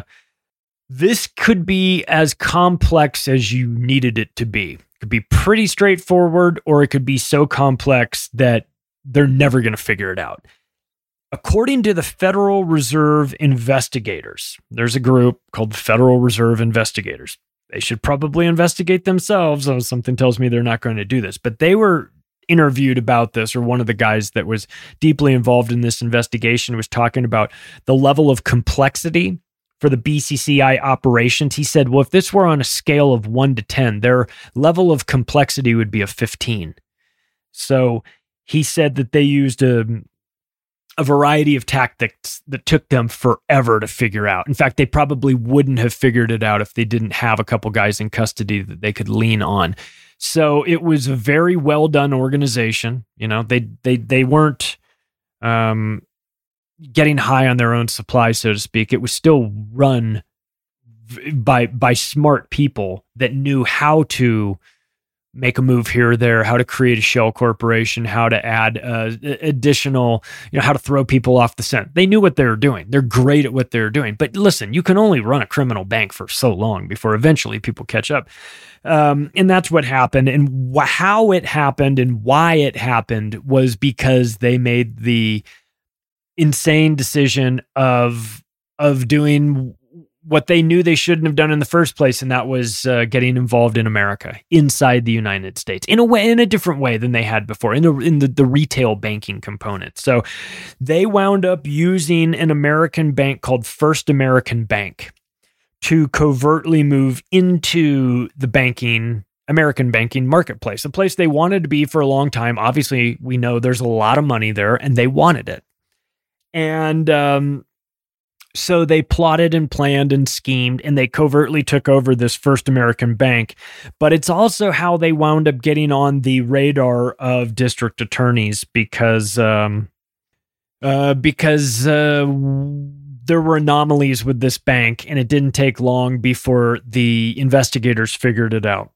could be as complex as you needed it to be. It could be pretty straightforward, or it could be so complex that they're never going to figure it out. According to the Federal Reserve Investigators, there's a group called the Federal Reserve Investigators. They should probably investigate themselves. So something tells me they're not going to do this, but they were interviewed about this, or one of the guys that was deeply involved in this investigation was talking about the level of complexity for the BCCI operations. He said, well, if this were on a scale of 1 to 10, their level of complexity would be a 15. So he said that they used a variety of tactics that took them forever to figure out. In fact, they probably wouldn't have figured it out if they didn't have a couple guys in custody that they could lean on. So it was a very well done organization. They weren't getting high on their own supply, so to speak. It was still run by smart people that knew how to make a move here or there, how to create a shell corporation, how to add additional, how to throw people off the scent. They knew what they were doing. They're great at what they're doing. But listen, you can only run a criminal bank for so long before eventually people catch up. And that's what happened. And how it happened and why it happened was because they made the insane decision of doing what they knew they shouldn't have done in the first place, and that was getting involved in America, inside the United States, in a different way than they had before, in the retail banking component. So they wound up using an American bank called First American Bank to covertly move into the American banking marketplace, a place they wanted to be for a long time. Obviously, we know there's a lot of money there, and they wanted it. And so they plotted and planned and schemed, and they covertly took over this First American Bank. But it's also how they wound up getting on the radar of district attorneys because there were anomalies with this bank, and it didn't take long before the investigators figured it out.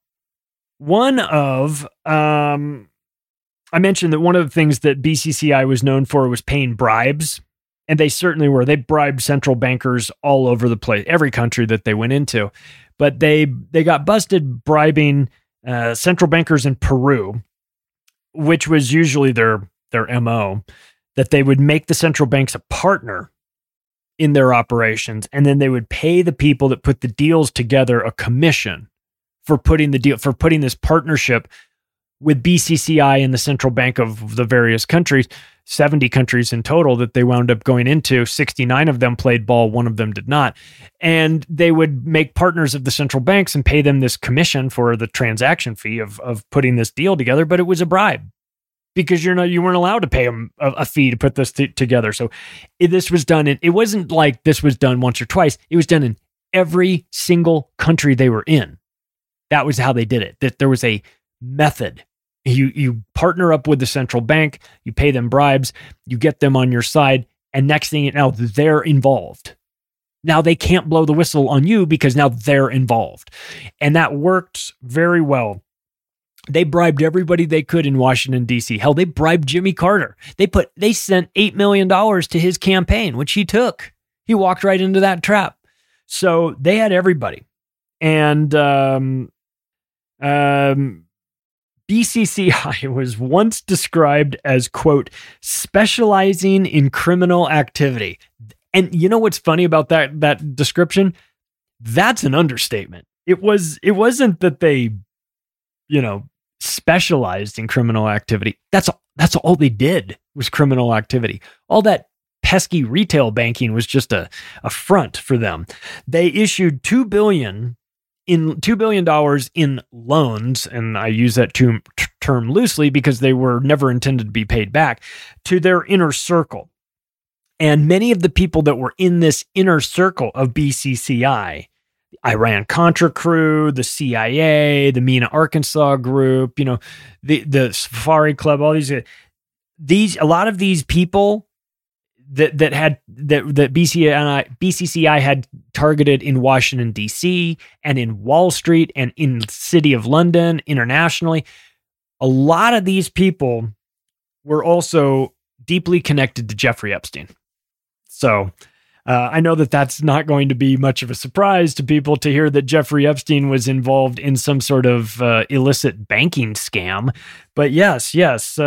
I mentioned that one of the things that BCCI was known for was paying bribes. And they certainly were. They bribed central bankers all over the place, every country that they went into. But they got busted bribing central bankers in Peru, which was usually their MO, that they would make the central banks a partner in their operations, and then they would pay the people that put the deals together a commission for putting this partnership with BCCI and the central bank of the various countries. 70 countries in total that they wound up going into. 69 of them played ball, one of them did not. And they would make partners of the central banks and pay them this commission for the transaction fee of putting this deal together, but it was a bribe because you weren't allowed to pay them a fee to put this together. So this was done, it wasn't like this was done once or twice. It was done in every single country they were in. That was how they did it. That there was a method. You partner up with the central bank, you pay them bribes, you get them on your side, and next thing you know, they're involved. Now they can't blow the whistle on you because now they're involved. And that worked very well. They bribed everybody they could in Washington, D.C. Hell, they bribed Jimmy Carter. They sent $8 million to his campaign, which he took. He walked right into that trap. So they had everybody. And BCCI was once described as, quote, specializing in criminal activity. And you know what's funny about that description? That's an understatement. It wasn't that they, specialized in criminal activity. That's all they did was criminal activity. All that pesky retail banking was just a front for them. They issued $2 billion in loans, and I use that term loosely because they were never intended to be paid back, to their inner circle. And many of the people that were in this inner circle of BCCI, the Iran-Contra crew, the CIA, the Mena, Arkansas group, the Safari Club, all these, a lot of these people that BCCI had targeted in Washington, D.C. and in Wall Street and in the city of London internationally. A lot of these people were also deeply connected to Jeffrey Epstein. So I know that that's not going to be much of a surprise to people to hear that Jeffrey Epstein was involved in some sort of illicit banking scam. But yes.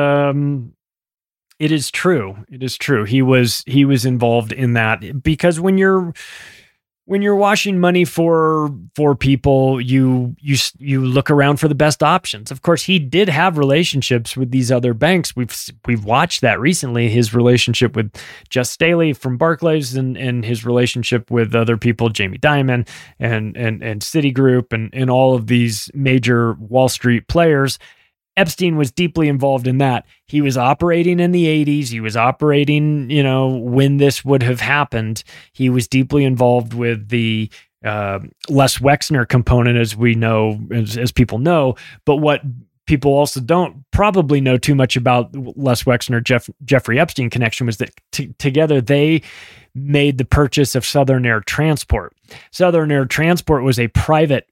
It is true. It is true. He was involved in that because when you're washing money for people, you look around for the best options. Of course, he did have relationships with these other banks. We've watched that recently. His relationship with Just Staley from Barclays and his relationship with other people, Jamie Dimon and Citigroup and all of these major Wall Street players. Epstein was deeply involved in that. He was operating in the 80s. He was operating, when this would have happened. He was deeply involved with the Les Wexner component, as we know, as people know. But what people also don't probably know too much about Les Wexner, Jeffrey Epstein connection was that together they made the purchase of Southern Air Transport. Southern Air Transport was a private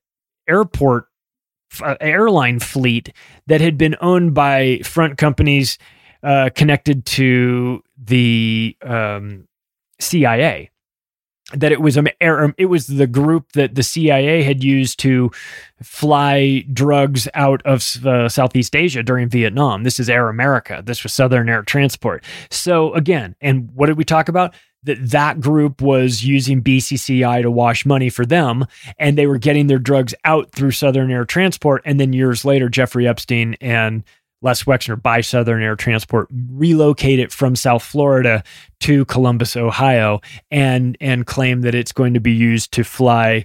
airline fleet that had been owned by front companies connected to the CIA. That it was the group that the CIA had used to fly drugs out of Southeast Asia during Vietnam. This is Air America. This was Southern Air Transport. So again, and what did we talk about? that group was using BCCI to wash money for them, and they were getting their drugs out through Southern Air Transport. And then years later, Jeffrey Epstein and Les Wexner, by Southern Air Transport, relocated from South Florida to Columbus, Ohio, and claim that it's going to be used to fly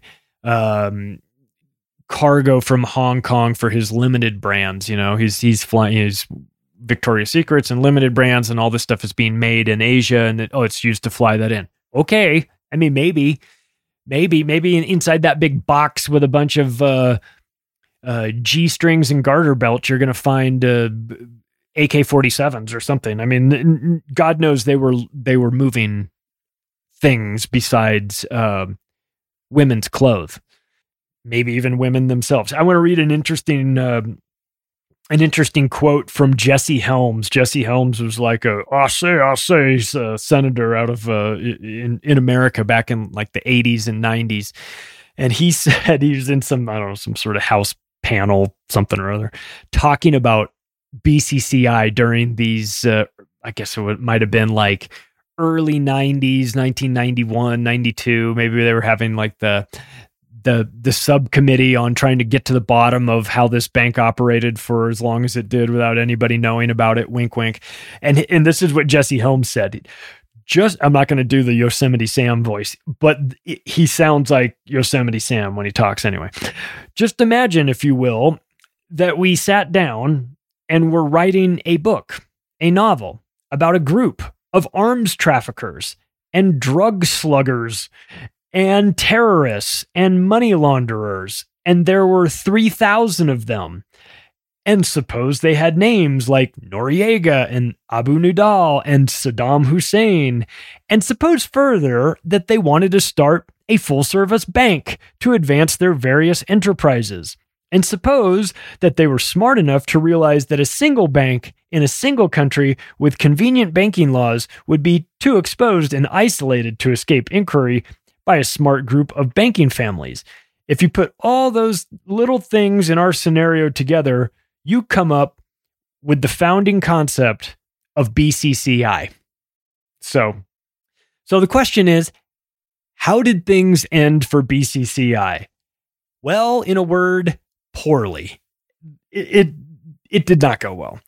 cargo from Hong Kong for his limited brands. You know, he's flying his Victoria's Secrets and limited brands, and all this stuff is being made in Asia, and it's used to fly that in. Okay. I mean, maybe inside that big box with a bunch of G-strings and garter belts, you're going to find AK-47s or something. I mean, God knows they were moving things besides women's clothes, maybe even women themselves. I want to read an interesting quote from Jesse Helms. Jesse Helms was like I say, senator out of in America back in like the 80s and 90s. And he said, he was in some sort of House panel, something or other, talking about BCCI during these, I guess it might have been like early 90s, 1991, 92. Maybe they were having like the subcommittee on trying to get to the bottom of how this bank operated for as long as it did without anybody knowing about it. Wink, wink. And this is what Jesse Helms said. I'm not going to do the Yosemite Sam voice, but he sounds like Yosemite Sam when he talks anyway. Just imagine, if you will, that we sat down and were writing a book, a novel about a group of arms traffickers and drug sluggers and terrorists and money launderers, and there were 3,000 of them. And suppose they had names like Noriega and Abu Nidal and Saddam Hussein, and suppose further that they wanted to start a full-service bank to advance their various enterprises. And suppose that they were smart enough to realize that a single bank in a single country with convenient banking laws would be too exposed and isolated to escape inquiry by a smart group of banking families. If you put all those little things in our scenario together, you come up with the founding concept of BCCI. So the question is, how did things end for BCCI? Well, in a word, poorly. It did not go well.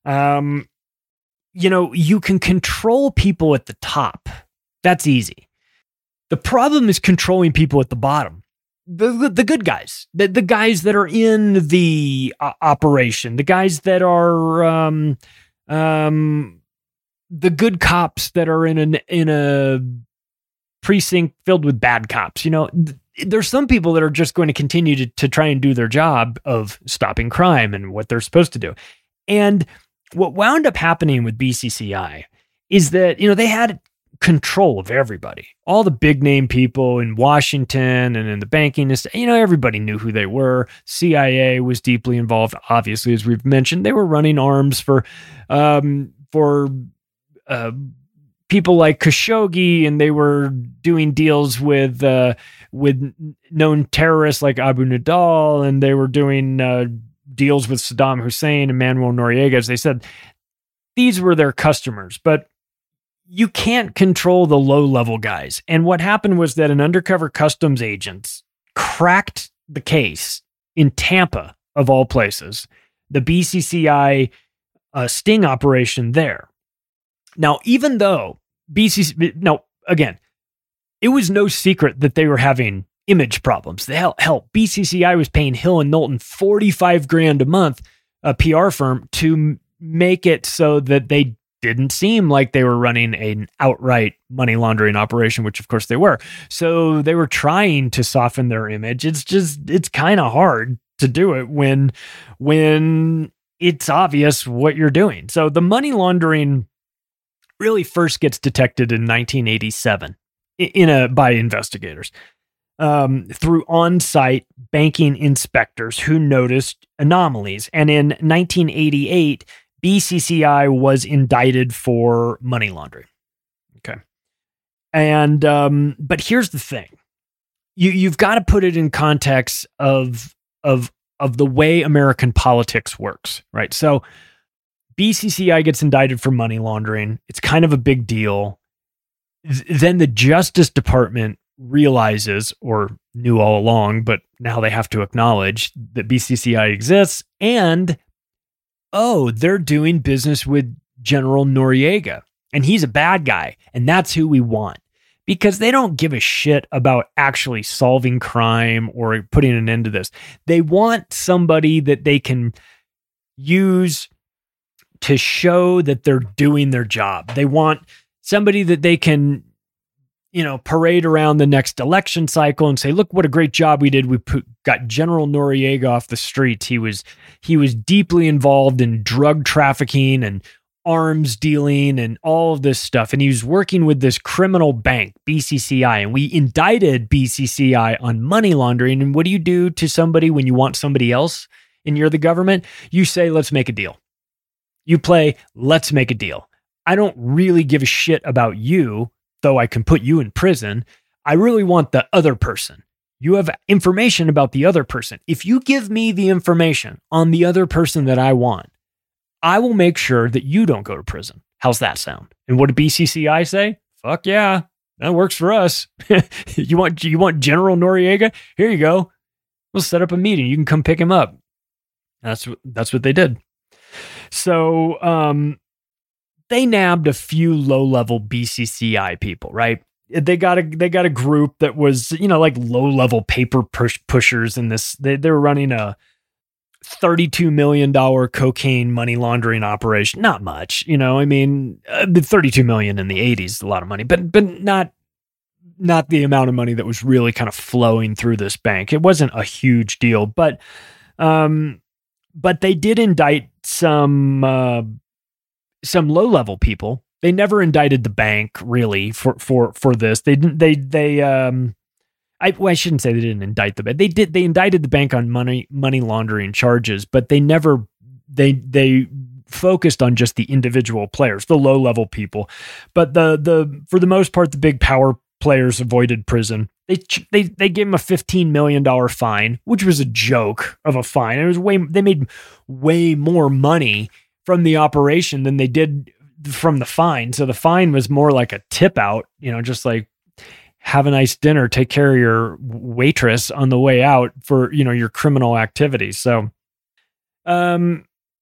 You can control people at the top. That's easy. The problem is controlling people at the bottom. The good guys, the guys that are in the operation, the guys that are the good cops that are in a precinct filled with bad cops. You know, there's some people that are just going to continue to try and do their job of stopping crime and what they're supposed to do. And what wound up happening with BCCI is that, they had control of everybody, all the big name people in Washington and in the banking, everybody knew who they were. CIA was deeply involved. Obviously, as we've mentioned, they were running arms for people like Khashoggi, and they were doing deals with known terrorists like Abu Nidal, and they were doing deals with Saddam Hussein and Manuel Noriega. As they said, these were their customers, but you can't control the low-level guys. And what happened was that an undercover customs agent cracked the case in Tampa, of all places, the BCCI sting operation there. Now, even though again, it was no secret that they were having image problems. Hell, BCCI was paying Hill and Knowlton $45,000 a month, a PR firm, to make it so that they didn't seem like they were running an outright money laundering operation, which of course they were. So they were trying to soften their image. It's kind of hard to do it when it's obvious what you're doing. So the money laundering really first gets detected in 1987 by investigators through on-site banking inspectors who noticed anomalies. And in 1988, BCCI was indicted for money laundering. Okay. And, but here's the thing. You've got to put it in context of the way American politics works, right? So BCCI gets indicted for money laundering. It's kind of a big deal. then the Justice Department realizes, or knew all along, but now they have to acknowledge that BCCI exists, and they're doing business with General Noriega, and he's a bad guy, and that's who we want. Because they don't give a shit about actually solving crime or putting an end to this. They want somebody that they can use to show that they're doing their job. They want somebody that they can, parade around the next election cycle and say, look what a great job we did. We got General Noriega off the streets. He was deeply involved in drug trafficking and arms dealing and all of this stuff. And he was working with this criminal bank, BCCI, and we indicted BCCI on money laundering. And what do you do to somebody when you want somebody else and you're the government? You say, let's make a deal. You play, let's make a deal. I don't really give a shit about you, though I can put you in prison. I really want the other person. You have information about the other person. If you give me the information on the other person that I want, I will make sure that you don't go to prison. How's that sound? And what did BCCI say? Fuck yeah, that works for us. You want General Noriega? Here you go. We'll set up a meeting. You can come pick him up. That's what they did. So they nabbed a few low-level BCCI people, right? They got a group that was, like low-level paper pushers in this. They were running a $32 million cocaine money laundering operation. Not much, the $32 million in the 80s is a lot of money, but not the amount of money that was really kind of flowing through this bank. It wasn't a huge deal, but they did indict some low-level people. They never indicted the bank really for this. I shouldn't say they didn't indict the bank. They indicted the bank on money laundering charges, but they focused on just the individual players, the low level people. But for the most part, the big power players avoided prison. They gave them a $15 million fine, which was a joke of a fine. They made way more money from the operation than they did from the fine. So the fine was more like a tip out, just like, have a nice dinner, take care of your waitress on the way out for, your criminal activities. So, we'll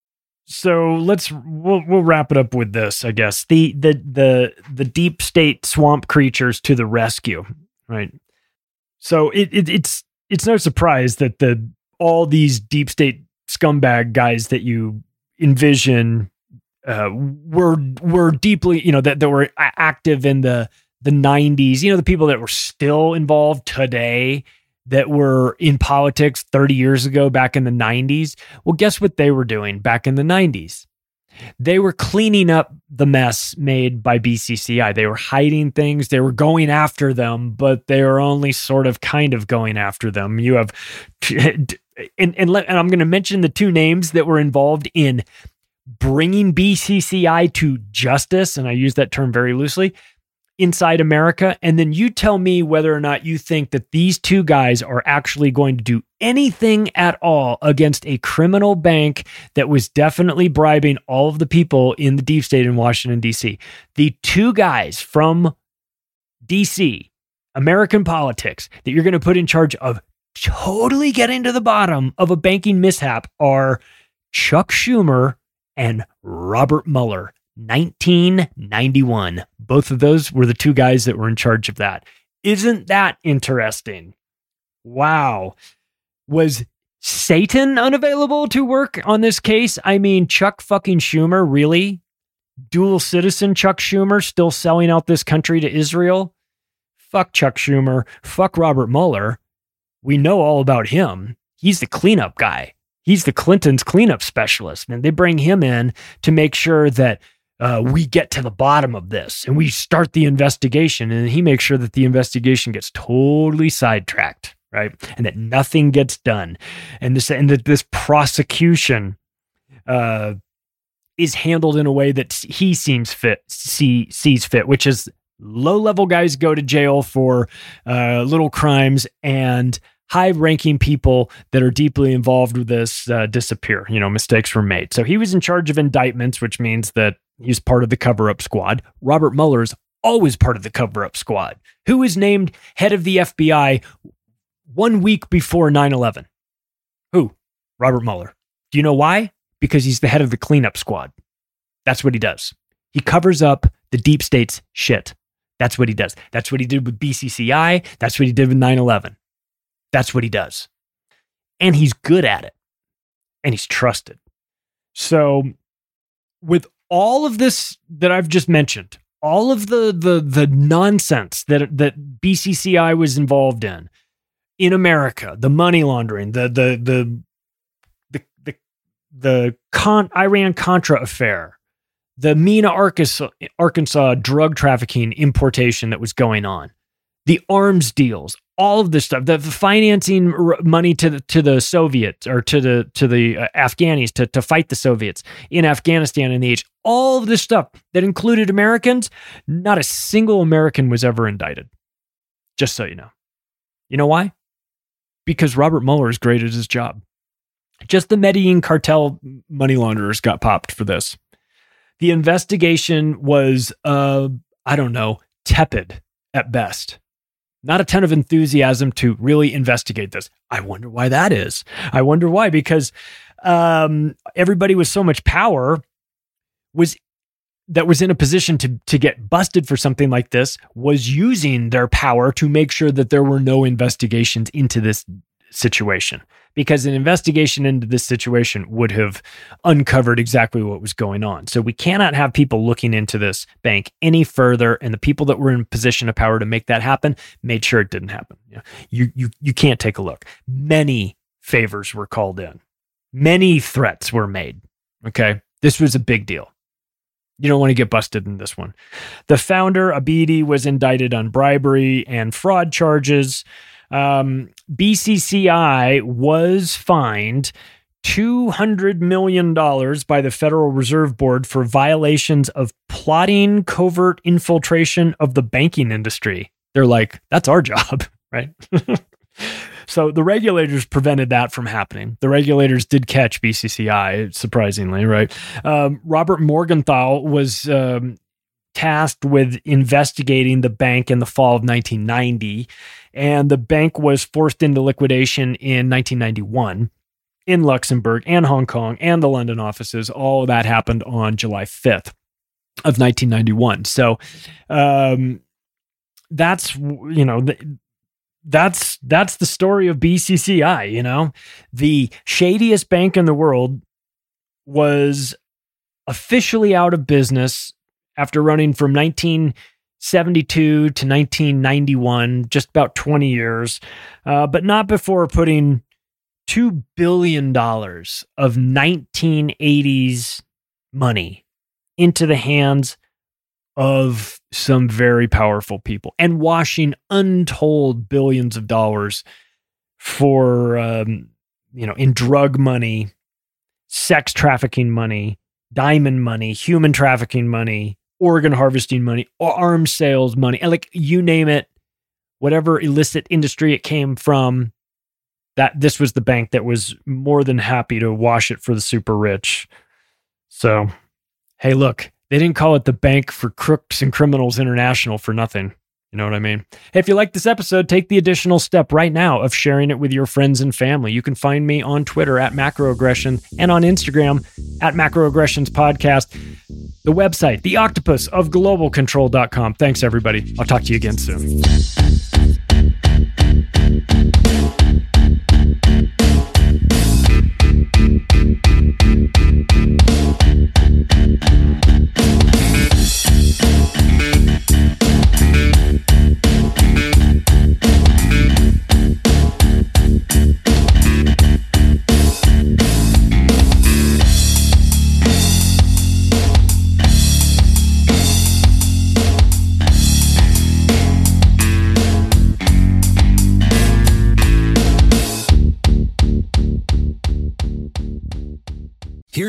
wrap it up with this, I guess. The deep state swamp creatures to the rescue, right? So it's no surprise that all these deep state scumbag guys that you envision were deeply, that were active in the 90s, the people that were still involved today that were in politics 30 years ago back in the 90s. Well, guess what they were doing back in the 90s? They were cleaning up the mess made by BCCI. They were hiding things. They were going after them, but they were only sort of kind of going after them. You have, and I'm going to mention the two names that were involved in bringing BCCI to justice, and I use that term very loosely, inside America. And then you tell me whether or not you think that these two guys are actually going to do anything at all against a criminal bank that was definitely bribing all of the people in the deep state in Washington, D.C. The two guys from D.C., American politics, that you're going to put in charge of totally getting to the bottom of a banking mishap are Chuck Schumer and Robert Mueller. 1991. Both of those were the two guys that were in charge of that. Isn't that interesting? Wow. Was Satan unavailable to work on this case? I mean, Chuck fucking Schumer, really? Dual citizen Chuck Schumer still selling out this country to Israel? Fuck Chuck Schumer. Fuck Robert Mueller. We know all about him. He's the cleanup guy. He's the Clintons' cleanup specialist. And they bring him in to make sure that we get to the bottom of this and we start the investigation, and he makes sure that the investigation gets totally sidetracked, right? And that nothing gets done. And that this prosecution is handled in a way that he sees fit, which is low-level guys go to jail for little crimes, and high-ranking people that are deeply involved with this disappear. Mistakes were made. So he was in charge of indictments, which means that he's part of the cover-up squad. Robert Mueller's always part of the cover-up squad. Who was named head of the FBI 1 week before 9/11? Who? Robert Mueller. Do you know why? Because he's the head of the cleanup squad. That's what he does. He covers up the deep state's shit. That's what he does. That's what he did with BCCI. That's what he did with 9/11. That's what he does. And he's good at it. And he's trusted. So with all of this that I've just mentioned, all of the nonsense that BCCI was involved in America, the money laundering, the Iran-Contra affair, the Mena, Arkansas drug trafficking importation that was going on, the arms deals, all of this stuff, the financing money to the Soviets or to the Afghanis to fight the Soviets in Afghanistan in the age, all of this stuff that included Americans, not a single American was ever indicted. Just so you know. You know why? Because Robert Mueller is great at his job. Just the Medellin cartel money launderers got popped for this. The investigation was, tepid at best. Not a ton of enthusiasm to really investigate this. I wonder why that is. I wonder why, because everybody with so much power that was in a position to get busted for something like this was using their power to make sure that there were no investigations into this situation, because an investigation into this situation would have uncovered exactly what was going on. So we cannot have people looking into this bank any further, and the people that were in a position of power to make that happen made sure it didn't happen. You can't take a look. Many favors were called in. Many threats were made. Okay? This was a big deal. You don't want to get busted in this one. The founder, Abidi, was indicted on bribery and fraud charges. BCCI was fined $200 million by the Federal Reserve Board for violations of plotting covert infiltration of the banking industry. They're like, that's our job, right? So the regulators prevented that from happening. The regulators did catch BCCI, surprisingly, right? Robert Morgenthau was tasked with investigating the bank in the fall of 1990, and the bank was forced into liquidation in 1991 in Luxembourg and Hong Kong and the London offices. All of that happened on July 5th of 1991. So that's the story of BCCI. The shadiest bank in the world was officially out of business after running from 1972 to 1991, just about 20 years, but not before putting $2 billion of 1980s money into the hands of some very powerful people and washing untold billions of dollars for, in drug money, sex trafficking money, diamond money, human trafficking money, organ harvesting money, or arms sales money, and you name it, whatever illicit industry it came from, that this was the bank that was more than happy to wash it for the super rich. So, hey, look, they didn't call it the Bank for Crooks and Criminals International for nothing. You know what I mean? Hey, if you like this episode, take the additional step right now of sharing it with your friends and family. You can find me on Twitter at Macroaggression and on Instagram at Macroaggressions Podcast. The website, theoctopusofglobalcontrol.com. Thanks, everybody. I'll talk to you again soon.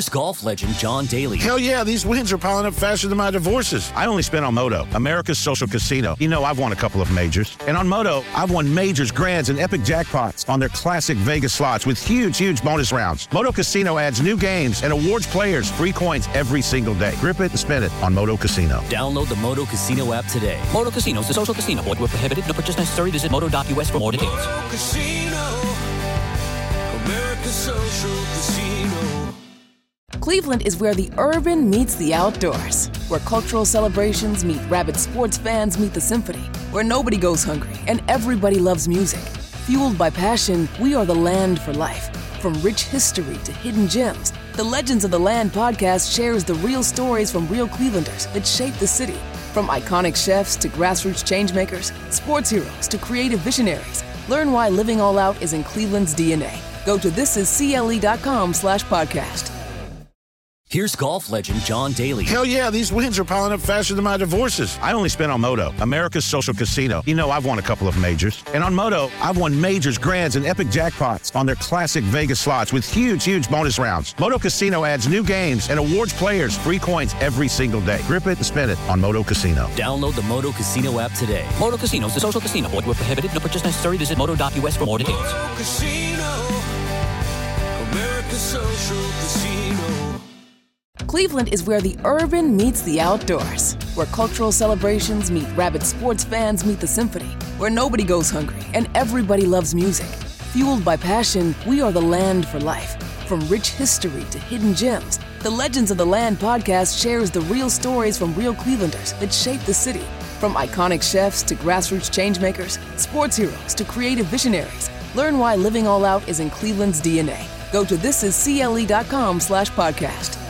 Here's golf legend John Daly. Hell yeah, these wins are piling up faster than my divorces. I only spent on Moto, America's social casino. You know, I've won a couple of majors. And on Moto, I've won majors, grands, and epic jackpots on their classic Vegas slots with huge, huge bonus rounds. Moto Casino adds new games and awards players free coins every single day. Grip it and spin it on Moto Casino. Download the Moto Casino app today. Moto Casino is a social casino. Void where prohibited. No purchase necessary. Visit moto.us for more details. Moto Casino, America's social casino. Cleveland is where the urban meets the outdoors, where cultural celebrations meet rabid sports fans meet the symphony, where nobody goes hungry and everybody loves music. Fueled by passion, we are the land for life. From rich history to hidden gems, the Legends of the Land podcast shares the real stories from real Clevelanders that shape the city. From iconic chefs to grassroots changemakers, sports heroes to creative visionaries, learn why living all out is in Cleveland's DNA. Go to thisiscle.com/podcast. Here's golf legend John Daly. Hell yeah, these wins are piling up faster than my divorces. I only spent on Moto, America's social casino. You know, I've won a couple of majors. And on Moto, I've won majors, grands, and epic jackpots on their classic Vegas slots with huge, huge bonus rounds. Moto Casino adds new games and awards players free coins every single day. Grip it and spin it on Moto Casino. Download the Moto Casino app today. Moto Casino is a social casino. Void where prohibited. No purchase necessary. Visit moto.us for more details. Moto Casino, America's social casino. Cleveland is where the urban meets the outdoors, where cultural celebrations meet rabid sports fans meet the symphony, where nobody goes hungry and everybody loves music. Fueled by passion, we are the land for life. From rich history to hidden gems, the Legends of the Land podcast shares the real stories from real Clevelanders that shape the city. From iconic chefs to grassroots changemakers, sports heroes to creative visionaries, learn why living all out is in Cleveland's DNA. Go to thisiscle.com/podcast.